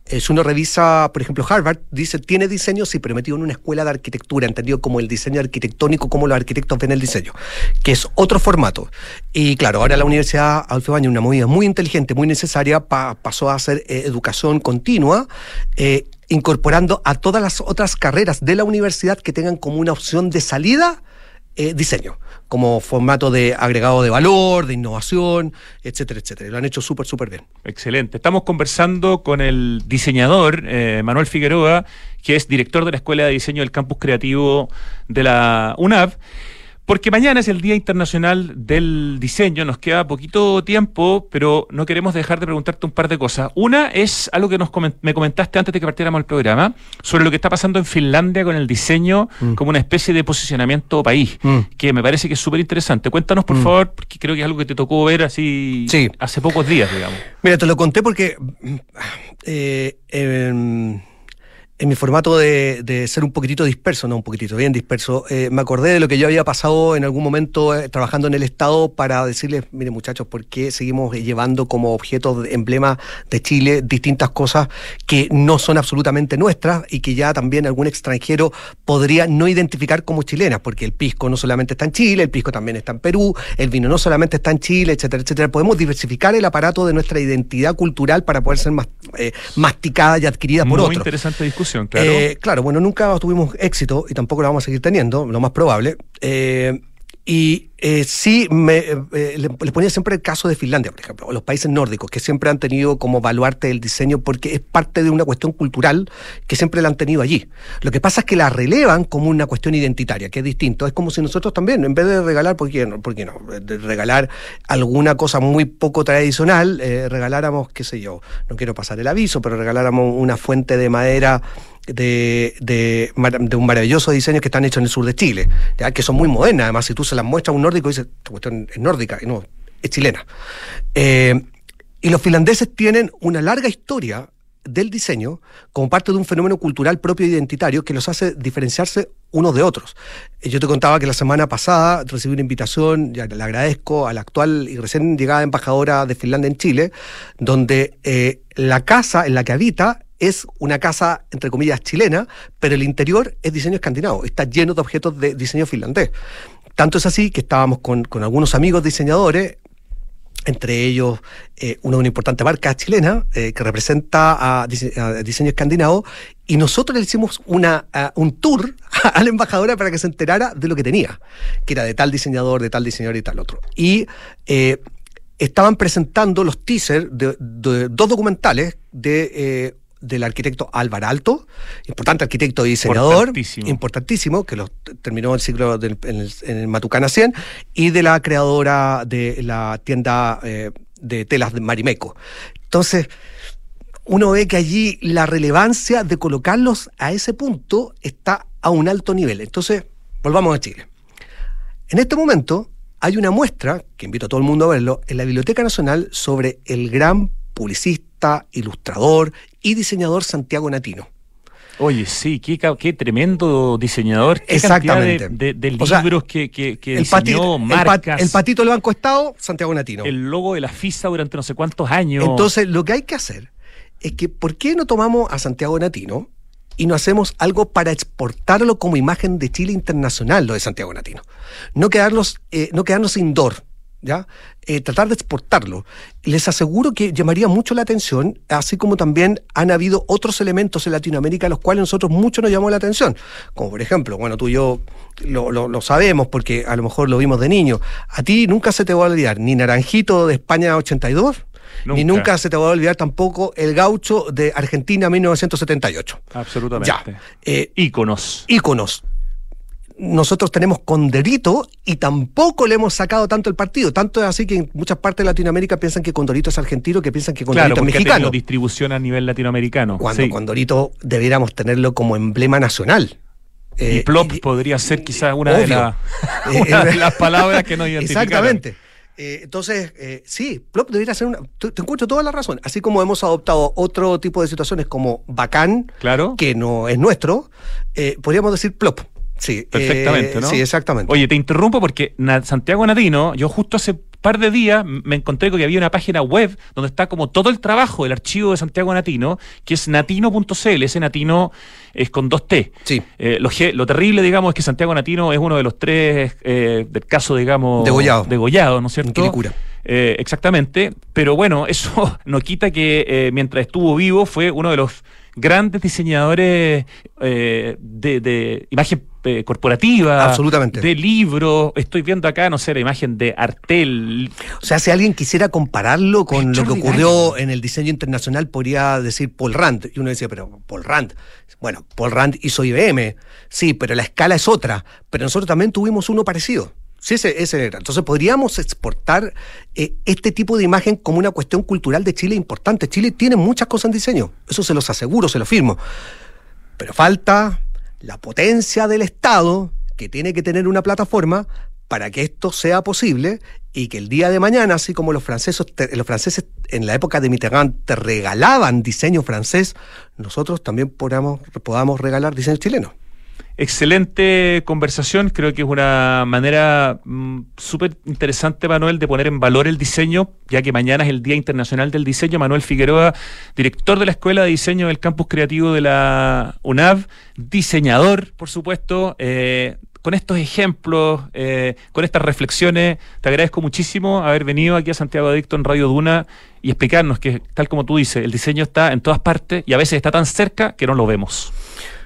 Eh, si uno revisa, por ejemplo, Harvard, dice, tiene diseño, sí, pero metido en una escuela de arquitectura, entendido como el diseño arquitectónico, como los arquitectos ven el diseño, que es otro formato. Y claro, ahora la Universidad Adolfo Ibáñez, una movida muy inteligente, muy necesaria, pa, pasó a hacer eh, educación continua, eh, incorporando a todas las otras carreras de la universidad que tengan como una opción de salida eh, diseño, como formato de agregado de valor, de innovación, etcétera, etcétera. Lo han hecho súper, súper bien. Excelente. Estamos conversando con el diseñador eh, Manuel Figueroa, que es director de la Escuela de Diseño del Campus Creativo de la U N A V, porque mañana es el Día Internacional del Diseño. Nos queda poquito tiempo, pero no queremos dejar de preguntarte un par de cosas. Una es algo que nos coment- me comentaste antes de que partiéramos el programa, sobre lo que está pasando en Finlandia con el diseño mm. como una especie de posicionamiento país, mm. que me parece que es súper interesante. Cuéntanos, por mm. favor, porque creo que es algo que te tocó ver así sí. hace pocos días, digamos. Mira, te lo conté porque eh, eh, en mi formato de, de ser un poquitito disperso, no un poquitito, bien disperso, eh, me acordé de lo que yo había pasado en algún momento eh, trabajando en el Estado para decirles, miren muchachos, ¿por qué seguimos llevando como objetos de emblema de Chile distintas cosas que no son absolutamente nuestras y que ya también algún extranjero podría no identificar como chilenas? Porque el pisco no solamente está en Chile, el pisco también está en Perú, el vino no solamente está en Chile, etcétera, etcétera. Podemos diversificar el aparato de nuestra identidad cultural para poder ser más, eh, masticada y adquirida por otros. Muy interesante discusión. Claro. Eh, claro, bueno, nunca tuvimos éxito y tampoco lo vamos a seguir teniendo, lo más probable. Eh, y eh, sí, me, eh, le, le ponía siempre el caso de Finlandia, por ejemplo, o los países nórdicos, que siempre han tenido como baluarte del diseño porque es parte de una cuestión cultural que siempre la han tenido allí. Lo que pasa es que la relevan como una cuestión identitaria, que es distinto. Es como si nosotros también, en vez de regalar, ¿por qué no? ¿Por qué no? De regalar alguna cosa muy poco tradicional, eh, regaláramos, qué sé yo, no quiero pasar el aviso, pero regaláramos una fuente de madera De, de, de un maravilloso diseño que están hechos en el sur de Chile, ¿ya? Que son muy modernas. Además, si tú se las muestras a un nórdico, dices, esta cuestión es nórdica, y no, es chilena. Eh, y los finlandeses tienen una larga historia del diseño como parte de un fenómeno cultural propio e identitario que los hace diferenciarse unos de otros. Yo te contaba que la semana pasada recibí una invitación, ya le agradezco, a la actual y recién llegada embajadora de Finlandia en Chile, donde eh, la casa en la que habita es una casa, entre comillas, chilena, pero el interior es diseño escandinavo, está lleno de objetos de diseño finlandés. Tanto es así que estábamos con, con algunos amigos diseñadores, entre ellos eh, una, una importante marca chilena eh, que representa a, dise- a diseño escandinavo, y nosotros le hicimos una, uh, un tour a la embajadora para que se enterara de lo que tenía, que era de tal diseñador, de tal diseñador y tal otro. Y eh, estaban presentando los teasers de, de dos documentales de... Eh, del arquitecto Álvar Aalto, importante arquitecto y diseñador, importantísimo, importantísimo que lo terminó el siglo del, en, el, en el Matucana cien, y de la creadora de la tienda eh, de telas de Marimeco. Entonces, uno ve que allí la relevancia de colocarlos a ese punto está a un alto nivel. Entonces, volvamos a Chile. En este momento hay una muestra, que invito a todo el mundo a verlo, en la Biblioteca Nacional sobre el gran publicista, ilustrador y diseñador Santiago Natino. Oye, sí, qué, qué tremendo diseñador, qué exactamente cantidad de, de, de libros, o sea, que, que, que el diseñó, patito, marcas. El, pat, el patito del Banco Estado, Santiago Natino. El logo de la FISA durante no sé cuántos años. Entonces, lo que hay que hacer es que, ¿por qué no tomamos a Santiago Natino y no hacemos algo para exportarlo como imagen de Chile internacional, lo de Santiago Natino? No quedarnos, eh, no quedarnos indoor, ¿ya? Eh, tratar de exportarlo. Les aseguro que llamaría mucho la atención, así como también han habido otros elementos en Latinoamérica a los cuales nosotros mucho nos llamó la atención, como por ejemplo, bueno, tú y yo lo, lo, lo sabemos porque a lo mejor lo vimos de niño, a ti nunca se te va a olvidar ni Naranjito de España ochenta y dos, nunca. Ni nunca se te va a olvidar tampoco el Gaucho de Argentina mil novecientos setenta y ocho. Absolutamente. Ya. Eh, íconos. Íconos. Nosotros tenemos Condorito y tampoco le hemos sacado tanto el partido. Tanto es así que en muchas partes de Latinoamérica piensan que Condorito es argentino, que piensan que Condorito claro, es mexicano. Claro, distribución a nivel latinoamericano. Cuando sí. Condorito debiéramos tenerlo como emblema nacional. Y eh, plop y, podría ser quizás una, de, la, una de las palabras que nos identificaron. Exactamente. Eh, entonces, eh, sí, plop debería ser una... Te, te encuentro toda la razón. Así como hemos adoptado otro tipo de situaciones como bacán, claro, que no es nuestro, eh, podríamos decir plop. Sí, perfectamente, eh, ¿no? Sí, exactamente. Oye, te interrumpo porque Santiago Natino, yo justo hace par de días me encontré con que había una página web donde está como todo el trabajo del archivo de Santiago Natino, que es natino punto c l. Ese Natino es con dos T. Sí. Eh, lo, lo terrible, digamos, es que Santiago Natino es uno de los tres eh, del caso, digamos, degollado, degollado, ¿no es cierto? Quilicura. Eh, exactamente, pero bueno, eso no quita que eh, mientras estuvo vivo fue uno de los grandes diseñadores eh, de, de imagen eh, corporativa, absolutamente, de libros. Estoy viendo acá, no sé, la imagen de Artel. O sea, si alguien quisiera compararlo con lo que ocurrió en el diseño internacional, podría decir Paul Rand. Y uno dice, pero Paul Rand, bueno, Paul Rand hizo I B M, sí, pero la escala es otra. Pero nosotros también tuvimos uno parecido. Sí, ese, ese era. Entonces podríamos exportar eh, este tipo de imagen como una cuestión cultural de Chile importante. Chile tiene muchas cosas en diseño, eso se los aseguro, se lo firmo. Pero falta la potencia del Estado, que tiene que tener una plataforma para que esto sea posible y que el día de mañana, así como los franceses, te, los franceses en la época de Mitterrand te regalaban diseño francés, nosotros también podamos, podamos regalar diseño chileno. Excelente conversación, creo que es una manera mmm, súper interesante, Manuel, de poner en valor el diseño, ya que mañana es el Día Internacional del Diseño. Manuel Figueroa, director de la Escuela de Diseño del Campus Creativo de la UNAV, diseñador, por supuesto. Eh, con estos ejemplos, eh, con estas reflexiones, te agradezco muchísimo haber venido aquí a Santiago Adicto en Radio Duna y explicarnos que, tal como tú dices, el diseño está en todas partes y a veces está tan cerca que no lo vemos.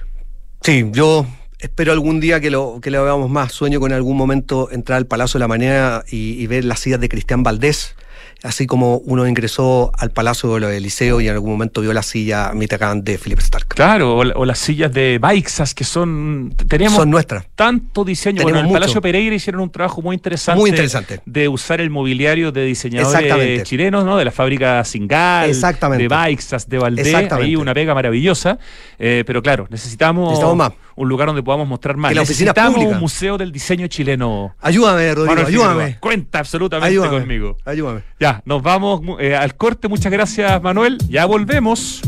Sí, yo espero algún día que lo, que lo veamos más. Sueño con algún momento entrar al Palacio de la Manera y, y ver las sillas de Cristian Valdés, así como uno ingresó al Palacio del Eliseo y en algún momento vio la silla Mitterrand de Philippe Starck. Claro, o, o las sillas de Baixas, que son... Tenemos son nuestras. Tanto diseño. Bueno, en el Palacio Pereira hicieron un trabajo muy interesante. Muy interesante. De usar el mobiliario de diseñadores chilenos, ¿no? De la fábrica Singal, exactamente, de Baixas, de Valdés. Ahí una pega maravillosa. Eh, pero claro, necesitamos, necesitamos más. Un lugar donde podamos mostrar más. Que la oficina necesitamos pública. Un museo del diseño chileno. Ayúdame, Rodrigo, Manuel ayúdame. Figueroa. Cuenta absolutamente ayúdame, conmigo. Ayúdame. Ya, nos vamos eh, al corte. Muchas gracias, Manuel. Ya volvemos.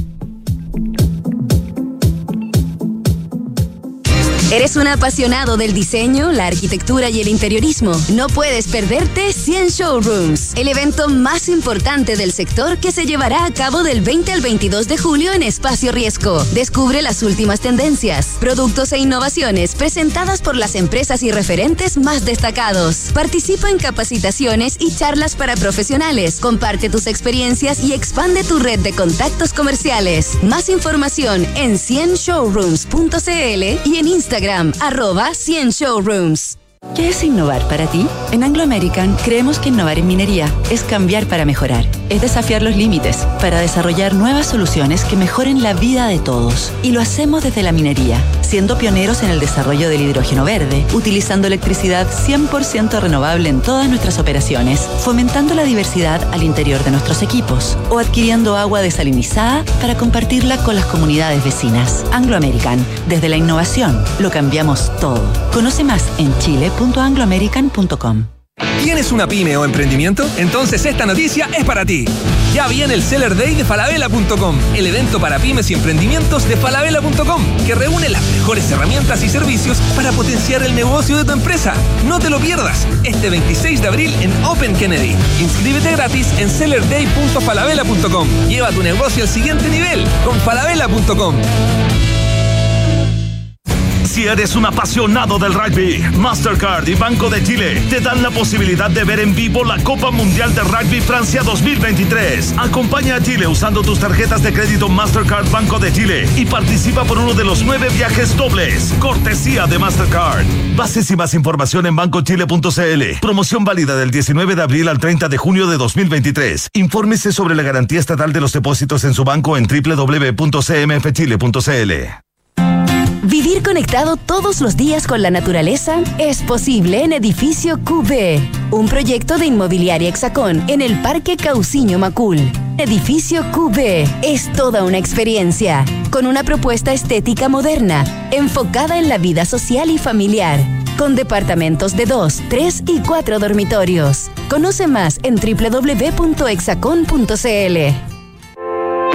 ¿Eres un apasionado del diseño, la arquitectura y el interiorismo? No puedes perderte cien Showrooms, el evento más importante del sector que se llevará a cabo del veinte al veintidós de julio en Espacio Riesco. Descubre las últimas tendencias, productos e innovaciones presentadas por las empresas y referentes más destacados. Participa en capacitaciones y charlas para profesionales. Comparte tus experiencias y expande tu red de contactos comerciales. Más información en cien showrooms punto c l y en Instagram. arroba cien showrooms. ¿Qué es innovar para ti? En Anglo American creemos que innovar en minería es cambiar para mejorar, es desafiar los límites para desarrollar nuevas soluciones que mejoren la vida de todos. Y lo hacemos desde la minería, siendo pioneros en el desarrollo del hidrógeno verde, utilizando electricidad cien por ciento renovable en todas nuestras operaciones, fomentando la diversidad al interior de nuestros equipos o adquiriendo agua desalinizada para compartirla con las comunidades vecinas. Anglo American, desde la innovación, lo cambiamos todo. Conoce más en chile punto anglo american punto com. ¿Tienes una pyme o emprendimiento? Entonces esta noticia es para ti. Ya viene el Seller Day de falabella punto com, el evento para pymes y emprendimientos de falabella punto com, que reúne las mejores herramientas y servicios para potenciar el negocio de tu empresa. No te lo pierdas, este veintiséis de abril en Open Kennedy. Inscríbete gratis en seller day punto falabella punto com. Lleva tu negocio al siguiente nivel con falabella punto com. Si eres un apasionado del rugby, Mastercard y Banco de Chile te dan la posibilidad de ver en vivo la Copa Mundial de Rugby Francia dos mil veintitrés. Acompaña a Chile usando tus tarjetas de crédito Mastercard Banco de Chile y participa por uno de los nueve viajes dobles, cortesía de Mastercard. Bases y más información en banco chile punto c l. Promoción válida del diecinueve de abril al treinta de junio de dos mil veintitrés. Infórmese sobre la garantía estatal de los depósitos en su banco en doble u doble u doble u punto c m f chile punto c l. Vivir conectado todos los días con la naturaleza es posible en Edificio Q B, un proyecto de Inmobiliaria Hexacón en el Parque Cauciño Macul. Edificio Q B es toda una experiencia, con una propuesta estética moderna, enfocada en la vida social y familiar, con departamentos de dos, tres y cuatro dormitorios. Conoce más en doble u doble u doble u punto hexacón punto c l.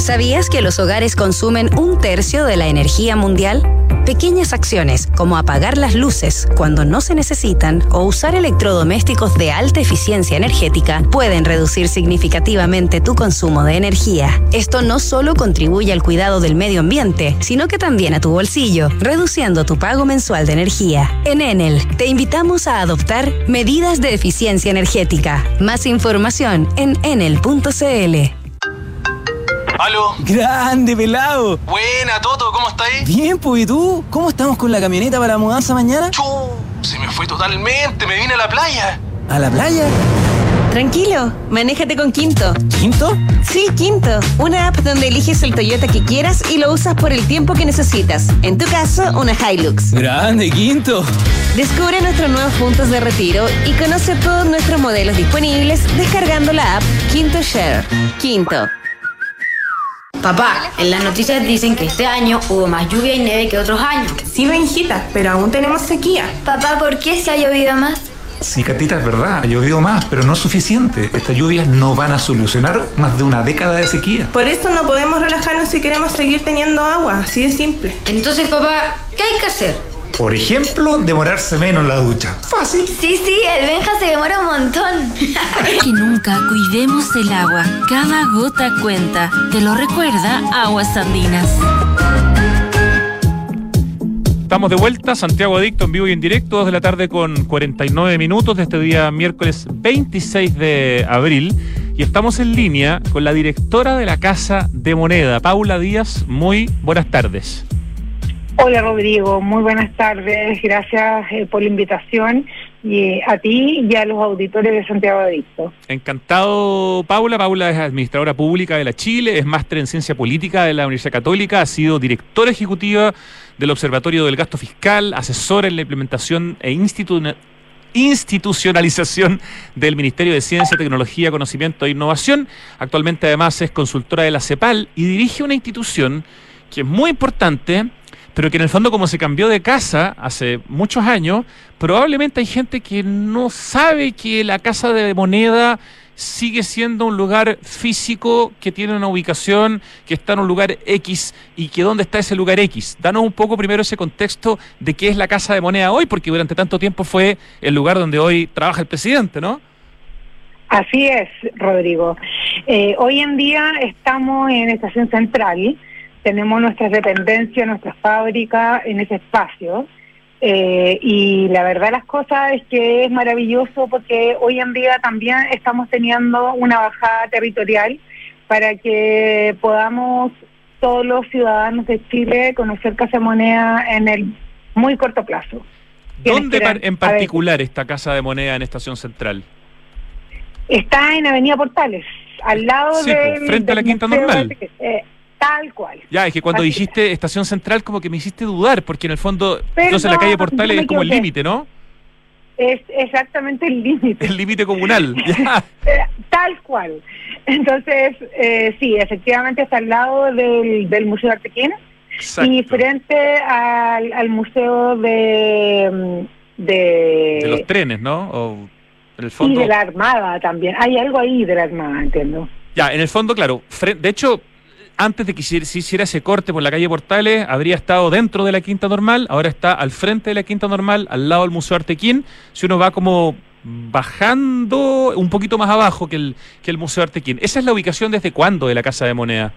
¿Sabías que los hogares consumen un tercio de la energía mundial? Pequeñas acciones como apagar las luces cuando no se necesitan o usar electrodomésticos de alta eficiencia energética pueden reducir significativamente tu consumo de energía. Esto no solo contribuye al cuidado del medio ambiente, sino que también a tu bolsillo, reduciendo tu pago mensual de energía. En Enel, te invitamos a adoptar medidas de eficiencia energética. Más información en enel punto c l. ¿Aló? ¡Grande, pelado! Buena, Toto, ¿cómo estáis? Bien, pues, ¿y tú? ¿Cómo estamos con la camioneta para la mudanza mañana? ¡Chu! Se me fue totalmente, me vine a la playa. ¿A la playa? Tranquilo, manéjate con Quinto. ¿Quinto? Sí, Quinto. Una app donde eliges el Toyota que quieras y lo usas por el tiempo que necesitas. En tu caso, una Hilux. ¡Grande, Quinto! Descubre nuestros nuevos puntos de retiro y conoce todos nuestros modelos disponibles descargando la app Quinto Share. Quinto. Papá, en las noticias dicen que este año hubo más lluvia y nieve que otros años. Sí, Benjita, pero aún tenemos sequía. Papá, ¿por qué se ha llovido más? Sí, Catita, es verdad, ha llovido más, pero no es suficiente. Estas lluvias no van a solucionar más de una década de sequía. Por eso no podemos relajarnos si queremos seguir teniendo agua, así de simple. Entonces, papá, ¿qué hay que hacer? Por ejemplo, demorarse menos en la ducha. Fácil. Sí, sí, el Benja se demora un montón. Que nunca cuidemos el agua. Cada gota cuenta. Te lo recuerda Aguas Andinas. Estamos de vuelta, Santiago Adicto en vivo y en directo, dos de la tarde con cuarenta y nueve minutos de este día miércoles veintiséis de abril. Y estamos en línea con la directora de la Casa de Moneda, Paula Díaz. Muy buenas tardes. Hola Rodrigo, muy buenas tardes, gracias eh, por la invitación y eh, a ti y a los auditores de Santiago Adicto. Encantado, Paula. Paula es administradora pública de la Chile, es máster en Ciencia Política de la Universidad Católica, ha sido directora ejecutiva del Observatorio del Gasto Fiscal, asesora en la implementación e institu- institucionalización del Ministerio de Ciencia, Tecnología, Conocimiento e Innovación. Actualmente además es consultora de la CEPAL y dirige una institución que es muy importante, pero que en el fondo, como se cambió de casa hace muchos años, probablemente hay gente que no sabe que la Casa de Moneda sigue siendo un lugar físico que tiene una ubicación, que está en un lugar X, y que dónde está ese lugar X. Danos un poco primero ese contexto de qué es la Casa de Moneda hoy, porque durante tanto tiempo fue el lugar donde hoy trabaja el presidente, ¿no? Así es, Rodrigo. Eh, hoy en día estamos en Estación Central. Tenemos nuestras dependencias, nuestra fábrica en ese espacio eh, y la verdad las cosas es que es maravilloso porque hoy en día también estamos teniendo una bajada territorial para que podamos todos los ciudadanos de Chile conocer Casa de Moneda en el muy corto plazo. ¿Dónde quieran, en particular esta Casa de Moneda en Estación Central? Está en Avenida Portales, al lado sí, de... frente a la Quinta Normal. Eh, Tal cual. Ya, es que cuando Así dijiste es. Estación Central como que me hiciste dudar, porque en el fondo, Pero entonces no, la calle Portales no es como el equivoqué. límite, ¿no? Es exactamente el límite. El límite comunal. Ya. Tal cual. Entonces, eh, sí, efectivamente está al lado del, del Museo Artequín y frente al, al Museo de, de... De los trenes, ¿no? O en el Y fondo... de la Armada también. Hay algo ahí de la Armada, entiendo. Ya, en el fondo, claro. Fre- de hecho... Antes de que se hiciera ese corte por la calle Portales, habría estado dentro de la Quinta Normal, ahora está al frente de la Quinta Normal, al lado del Museo Artequín. Si uno va como bajando un poquito más abajo que el, que el Museo Artequín. ¿Esa es la ubicación desde cuándo de la Casa de Moneda?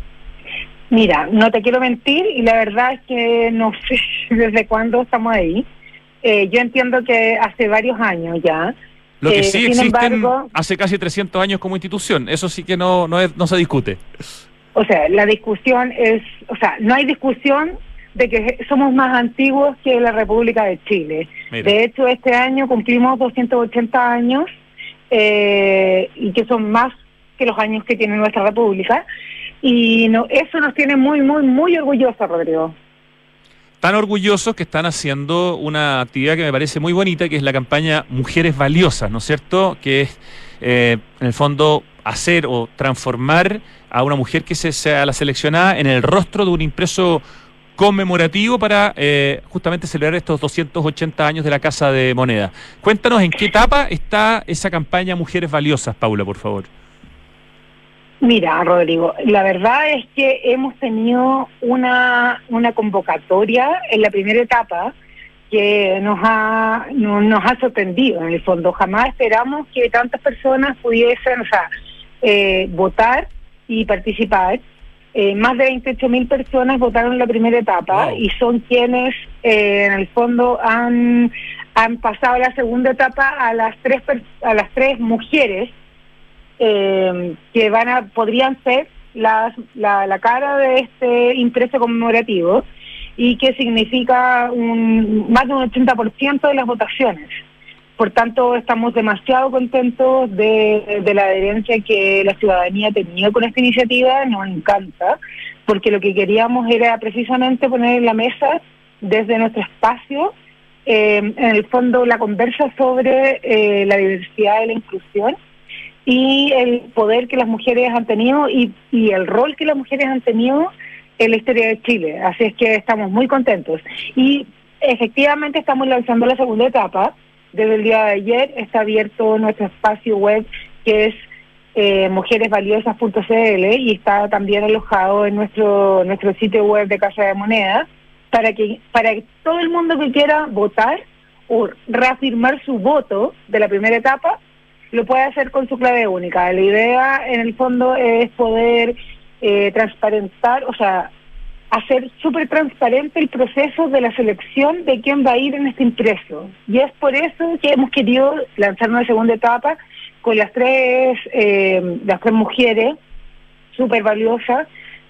Mira, no te quiero mentir y la verdad es que no sé desde cuándo estamos ahí. Eh, yo entiendo que hace varios años ya. Lo que eh, sí sin existen embargo, hace casi trescientos años como institución, eso sí que no, no, es, no se discute. O sea, la discusión es, o sea, no hay discusión de que somos más antiguos que la República de Chile. Mira. De hecho, este año cumplimos doscientos ochenta años eh, y que son más que los años que tiene nuestra República. Y no, eso nos tiene muy, muy, muy orgullosos, Rodrigo. Tan orgullosos que están haciendo una actividad que me parece muy bonita, que es la campaña Mujeres Valiosas, ¿no es cierto? Que es, eh, en el fondo, hacer o transformar a una mujer que se, sea la seleccionada en el rostro de un impreso conmemorativo para eh, justamente celebrar estos doscientos ochenta años de la Casa de Moneda. Cuéntanos en qué etapa está esa campaña Mujeres Valiosas, Paula, por favor. Mira, Rodrigo, la verdad es que hemos tenido una, una convocatoria en la primera etapa que nos ha no, nos ha sorprendido. En el fondo, jamás esperamos que tantas personas pudiesen, o sea, eh, votar y participar. Eh, más de veintiocho mil personas votaron en la primera etapa. Wow. Y son quienes, eh, en el fondo, han han pasado a la segunda etapa a las tres a las tres mujeres eh, que van a podrían ser las, la, la cara de este impreso conmemorativo, y que significa un más de un ochenta por ciento de las votaciones. Por tanto, estamos demasiado contentos de, de la adherencia que la ciudadanía ha tenido con esta iniciativa. Nos encanta, porque lo que queríamos era precisamente poner en la mesa, desde nuestro espacio, eh, en el fondo, la conversa sobre eh, la diversidad y la inclusión, y el poder que las mujeres han tenido y, y el rol que las mujeres han tenido en la historia de Chile. Así es que estamos muy contentos. Y efectivamente estamos lanzando la segunda etapa. Desde el día de ayer está abierto nuestro espacio web, que es eh, mujeres valiosas punto c l, y está también alojado en nuestro nuestro sitio web de Casa de Moneda, para que para que todo el mundo que quiera votar o reafirmar su voto de la primera etapa lo puede hacer con su clave única. La idea, en el fondo, es poder eh, transparentar, o sea, hacer súper transparente el proceso de la selección de quién va a ir en este impreso. Y es por eso que hemos querido lanzar una segunda etapa con las tres eh, las tres mujeres súper valiosas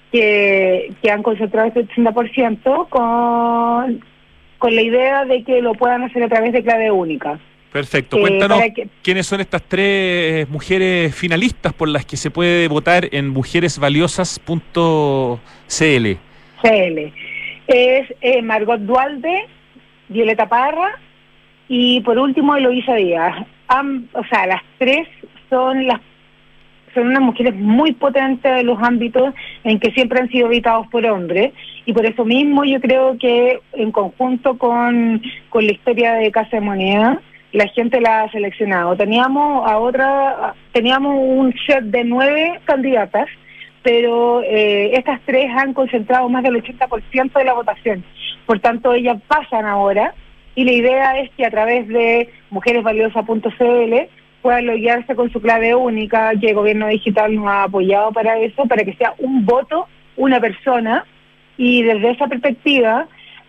que, que han concentrado este ochenta por ciento con, con la idea de que lo puedan hacer a través de clave única. Perfecto. Eh, Cuéntanos que, quiénes son estas tres mujeres finalistas por las que se puede votar en mujeres valiosas punto c l. C L. Es eh, Margot Duhalde, Violeta Parra y por último Eloísa Díaz. Am, o sea, las tres son las son unas mujeres muy potentes en los ámbitos en que siempre han sido habitados por hombres, y por eso mismo yo creo que en conjunto con, con la historia de Casa de Moneda, la gente la ha seleccionado. Teníamos a otra, teníamos un set de nueve candidatas, pero eh, estas tres han concentrado más del ochenta por ciento de la votación. Por tanto, ellas pasan ahora, y la idea es que a través de mujeres valiosas punto c l puedan loguearse con su clave única, que el gobierno digital nos ha apoyado para eso, para que sea un voto, una persona, y desde esa perspectiva,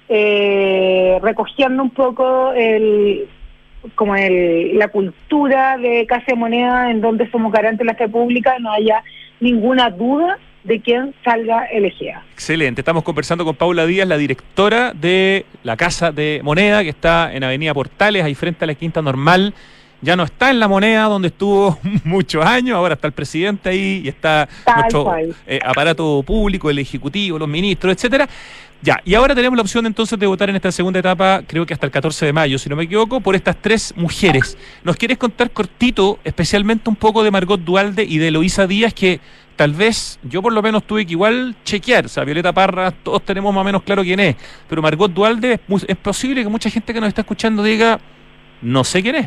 eh, recogiendo un poco el como el, la cultura de Casa de Moneda, en donde somos garantes de la fe pública, no haya ninguna duda de quién salga elegida. Excelente. Estamos conversando con Paula Díaz, la directora de la Casa de Moneda, que está en Avenida Portales, ahí frente a la Quinta Normal. Ya no está en la Moneda, donde estuvo muchos años, ahora está el presidente ahí y está Tal nuestro eh, aparato público, el ejecutivo, los ministros, etcétera. Ya, y ahora tenemos la opción entonces de votar en esta segunda etapa, creo que hasta el catorce de mayo, si no me equivoco, por estas tres mujeres. ¿Nos quieres contar cortito, especialmente un poco de Margot Duhalde y de Eloísa Díaz, que tal vez yo por lo menos tuve que igual chequear? O sea, Violeta Parra, todos tenemos más o menos claro quién es, pero Margot Duhalde, es, muy, es posible que mucha gente que nos está escuchando diga, no sé quién es.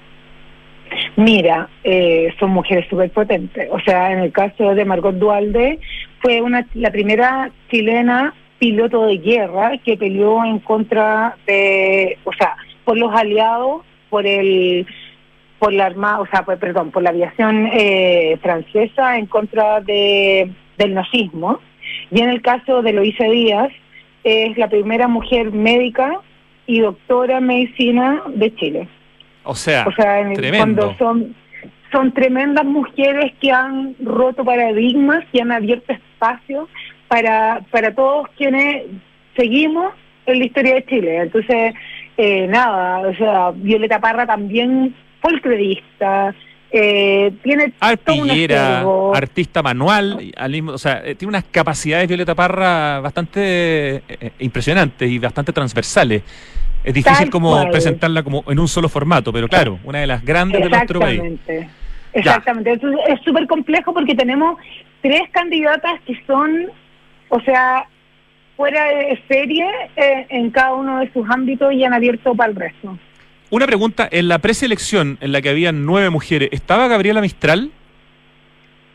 Mira, eh, son mujeres súper potentes. O sea, en el caso de Margot Duhalde, fue una la primera chilena piloto de guerra que peleó en contra de, o sea, por los aliados, por el, por la armada, o sea, por, perdón, por la aviación eh, francesa en contra de del nazismo. Y en el caso de Eloísa Díaz, es la primera mujer médica y doctora en medicina de Chile. O sea, o sea en el tremendo. Fondo son, son tremendas mujeres que han roto paradigmas, que han abierto espacios para para todos quienes seguimos en la historia de Chile. Entonces, eh, nada, o sea, Violeta Parra también folclorista, eh, tiene arpillera, artista manual, al mismo, o sea, tiene unas capacidades Violeta Parra bastante eh, impresionantes y bastante transversales. Es difícil Tal como cual. presentarla como en un solo formato, pero claro, una de las grandes de nuestro país. Exactamente. Exactamente. Entonces, es súper complejo porque tenemos tres candidatas que son, o sea, fuera de serie eh, en cada uno de sus ámbitos, y han abierto para el resto. Una pregunta, en la preselección en la que habían nueve mujeres, ¿estaba Gabriela Mistral? No.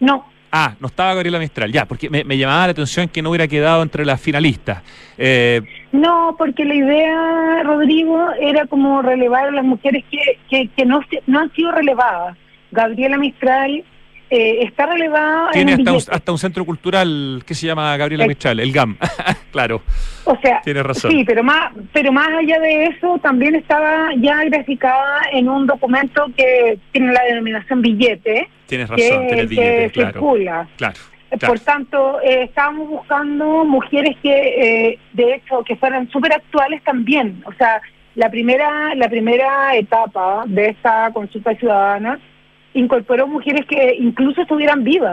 Ah, no estaba Gabriela Mistral, ya, porque me, me llamaba la atención que no hubiera quedado entre las finalistas. Eh, no, porque la idea, Rodrigo, era como relevar a las mujeres que, que, que no, no han sido relevadas. Gabriela Mistral eh, está relevada. Tiene en hasta un, billete. hasta un centro cultural que se llama Gabriela Eh, Mistral, el G A M. Claro. O sea, Tienes razón. sí, pero más, pero más allá de eso, también estaba ya graficada en un documento que tiene la denominación billete. Tienes razón, que, tiene el billete, que claro. circula. Claro. Por claro. tanto, eh, estábamos buscando mujeres que, eh, de hecho, que fueran súper actuales también. O sea, la primera, la primera etapa de esta consulta ciudadana incorporó mujeres que incluso estuvieran vivas.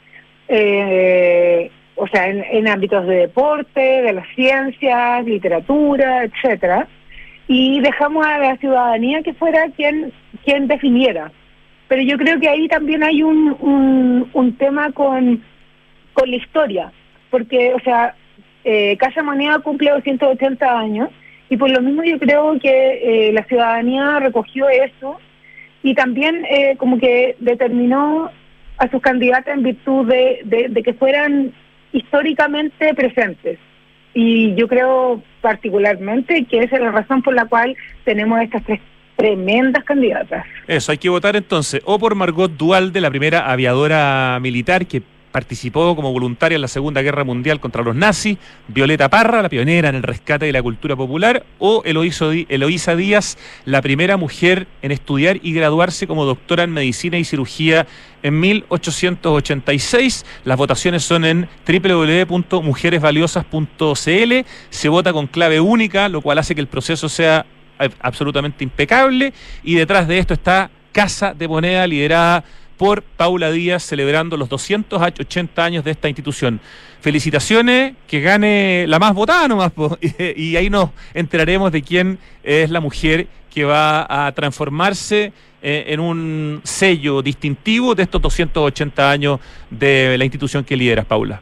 Eh, o sea, en, en ámbitos de deporte, de las ciencias, literatura, etcétera. Y dejamos a la ciudadanía que fuera quien, quien definiera. Pero yo creo que ahí también hay un, un, un tema con, con la historia, porque, o sea, eh, Casa Moneda cumple doscientos ochenta años, y por lo mismo yo creo que eh, la ciudadanía recogió eso, y también eh, como que determinó a sus candidatas en virtud de, de, de que fueran históricamente presentes. Y yo creo particularmente que esa es la razón por la cual tenemos estas tres tremendas candidatas. Eso, hay que votar entonces o por Margot Duhalde, la primera aviadora militar que participó como voluntaria en la Segunda Guerra Mundial contra los nazis, Violeta Parra, la pionera en el rescate de la cultura popular, o Eloísa Díaz, la primera mujer en estudiar y graduarse como doctora en medicina y cirugía en mil ochocientos ochenta y seis. Las votaciones son en doble u doble u doble u punto mujeres valiosas punto c l. Se vota con clave única, lo cual hace que el proceso sea absolutamente impecable, y detrás de esto está Casa de Moneda, liderada por Paula Díaz, celebrando los doscientos ochenta años de esta institución. Felicitaciones, que gane la más votada nomás, po, y, y ahí nos enteraremos de quién es la mujer que va a transformarse eh, en un sello distintivo de estos doscientos ochenta años de la institución que lideras, Paula.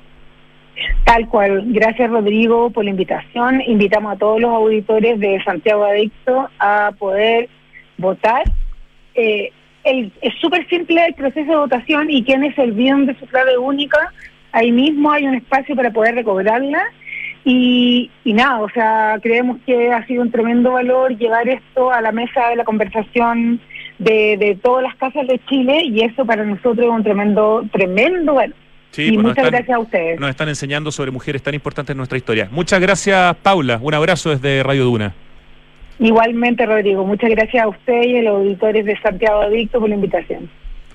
Tal cual. Gracias, Rodrigo, por la invitación. Invitamos a todos los auditores de Santiago Adicto a poder votar. Eh, el, es súper simple el proceso de votación, y quienes se olvidan de su clave única, ahí mismo hay un espacio para poder recobrarla. Y, y nada, o sea, creemos que ha sido un tremendo valor llevar esto a la mesa de la conversación de, de todas las casas de Chile, y eso para nosotros es un tremendo, tremendo valor. Sí, y pues muchas están, gracias a ustedes. Nos están enseñando sobre mujeres tan importantes en nuestra historia. Muchas gracias, Paula. Un abrazo desde Radio Duna. Igualmente, Rodrigo. Muchas gracias a usted y a los auditores de Santiago Adicto por la invitación.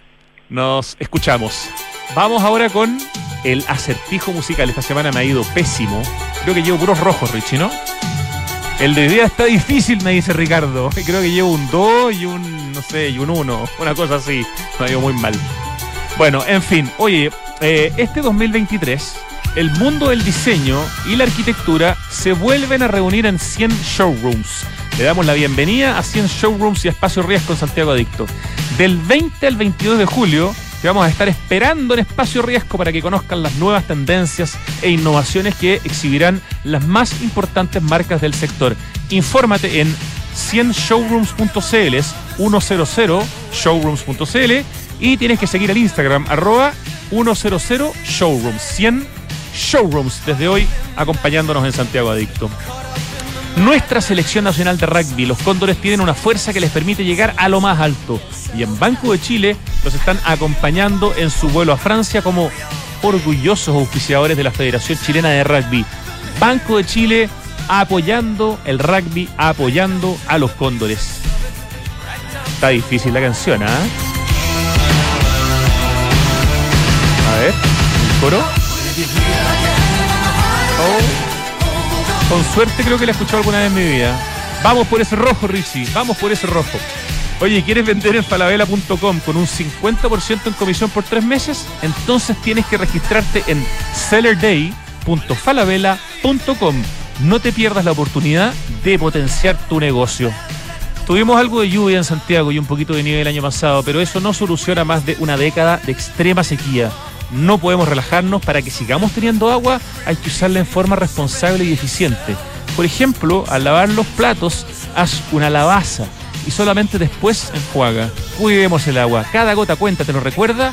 Nos escuchamos. Vamos ahora con el acertijo musical. Esta semana me ha ido pésimo. Creo que llevo puros rojos, Richie, ¿no? El de hoy día está difícil, me dice Ricardo. Creo que llevo un dos y un, no sé, y un uno. Una cosa así. Me ha ido muy mal. Bueno, en fin. Oye, eh, este dos mil veintitrés, el mundo del diseño y la arquitectura se vuelven a reunir en cien Showrooms. Le damos la bienvenida a cien Showrooms y a Espacio Riesgo en Santiago Adicto. Del veinte al veintidós de julio te vamos a estar esperando en Espacio Riesgo para que conozcan las nuevas tendencias e innovaciones que exhibirán las más importantes marcas del sector. Infórmate en cien showrooms punto c l, es cien showrooms punto c l, y tienes que seguir al Instagram, arroba cien showrooms, cien Showrooms desde hoy acompañándonos en Santiago Adicto. Nuestra selección nacional de rugby, los Cóndores, tienen una fuerza que les permite llegar a lo más alto, y en Banco de Chile los están acompañando en su vuelo a Francia como orgullosos auspiciadores de la Federación Chilena de Rugby. Banco de Chile apoyando el rugby, apoyando a los Cóndores. Está difícil la canción, ¿ah? ¿eh? A ver, el coro. Oh. Con suerte creo que la he escuchado alguna vez en mi vida. Vamos por ese rojo, Richie, vamos por ese rojo. Oye, ¿quieres vender en falabella punto com con un cincuenta por ciento en comisión por tres meses? Entonces tienes que registrarte en seller day punto falabella punto com. No te pierdas la oportunidad de potenciar tu negocio. Tuvimos algo de lluvia en Santiago y un poquito de nieve el año pasado, pero eso no soluciona más de una década de extrema sequía. No podemos relajarnos. Para que sigamos teniendo agua, hay que usarla en forma responsable y eficiente. Por ejemplo, al lavar los platos, haz una lavaza y solamente después enjuaga. Cuidemos el agua. Cada gota cuenta, ¿te lo recuerda?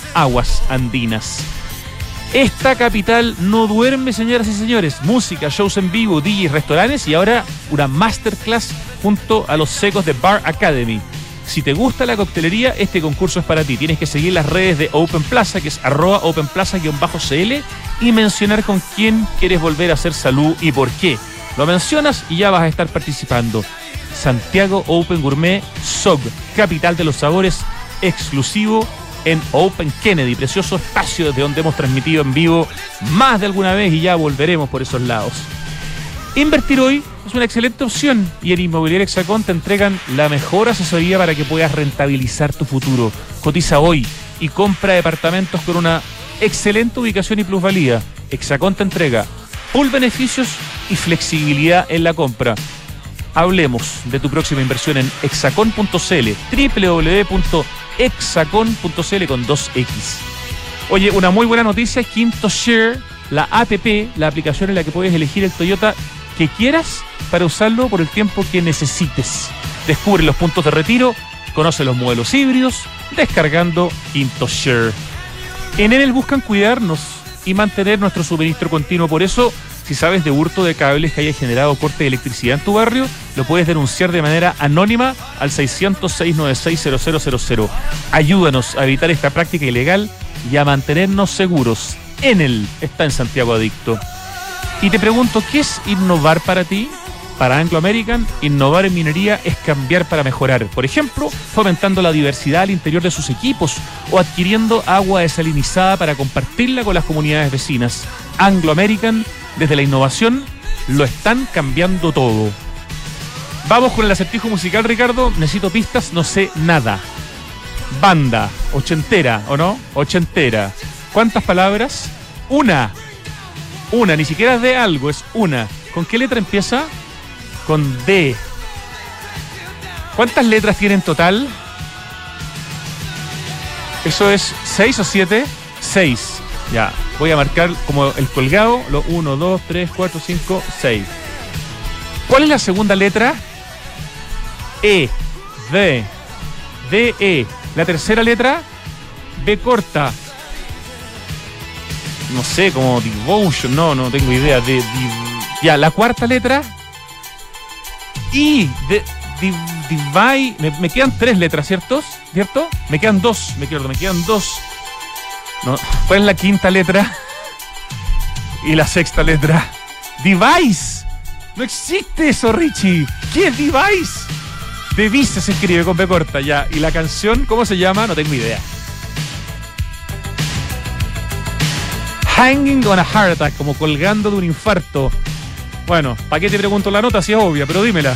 Aguas Andinas. Esta capital no duerme, señoras y señores. Música, shows en vivo, D Js, restaurantes y ahora una masterclass junto a los secos de Bar Academy. Si te gusta la coctelería, este concurso es para ti. Tienes que seguir las redes de Open Plaza, que es arroba openplaza-cl, y mencionar con quién quieres volver a hacer salud y por qué. Lo mencionas y ya vas a estar participando. Santiago Open Gourmet S O G, capital de los sabores, exclusivo en Open Kennedy, precioso espacio desde donde hemos transmitido en vivo más de alguna vez y ya volveremos por esos lados. Invertir hoy es una excelente opción y en Inmobiliaria Hexacón te entregan la mejor asesoría para que puedas rentabilizar tu futuro. Cotiza hoy y compra departamentos con una excelente ubicación y plusvalía. Hexacón te entrega full beneficios y flexibilidad en la compra. Hablemos de tu próxima inversión en hexacón punto cl, doble u doble u doble u punto hexacón punto cl con dos equis. Oye, una muy buena noticia, Quinto Share, la app, la aplicación en la que puedes elegir el Toyota que quieras para usarlo por el tiempo que necesites. Descubre los puntos de retiro, conoce los modelos híbridos, descargando Quinto Share. En Enel buscan cuidarnos y mantener nuestro suministro continuo, por eso, si sabes de hurto de cables que haya generado corte de electricidad en tu barrio, lo puedes denunciar de manera anónima al seiscientos, seiscientos noventa y seis, cero cero cero cero. Ayúdanos a evitar esta práctica ilegal y a mantenernos seguros. Enel está en Santiago Adicto. Y te pregunto, ¿qué es innovar para ti? Para Anglo American, innovar en minería es cambiar para mejorar. Por ejemplo, fomentando la diversidad al interior de sus equipos o adquiriendo agua desalinizada para compartirla con las comunidades vecinas. Anglo American, desde la innovación, lo están cambiando todo. Vamos con el acertijo musical, Ricardo. Necesito pistas, no sé nada. Banda, ochentera, ¿o no? Ochentera. ¿Cuántas palabras? Una. Una, ni siquiera es de algo, es una. ¿Con qué letra empieza? Con D. ¿Cuántas letras tiene en total? ¿Eso es seis o siete? Seis. Ya, voy a marcar como el colgado. Lo uno, dos, tres, cuatro, cinco, seis. ¿Cuál es la segunda letra? E. D. D, E. La tercera letra, B corta. No sé, como devotion, no, no tengo idea. De, de, ya, la cuarta letra, I. De, de, divide. Me, me quedan tres letras, ¿cierto? ¿Cierto? Me quedan dos, me quedo, me quedan dos. No, ¿cuál es la quinta letra? Y la sexta letra. Device. No existe eso, Richie. ¿Qué es device? Device se escribe con B corta, ya. ¿Y la canción cómo se llama? No tengo idea. Hanging on a heart attack, como colgando de un infarto. Bueno, ¿para qué te pregunto la nota? Si es obvia, pero dímela.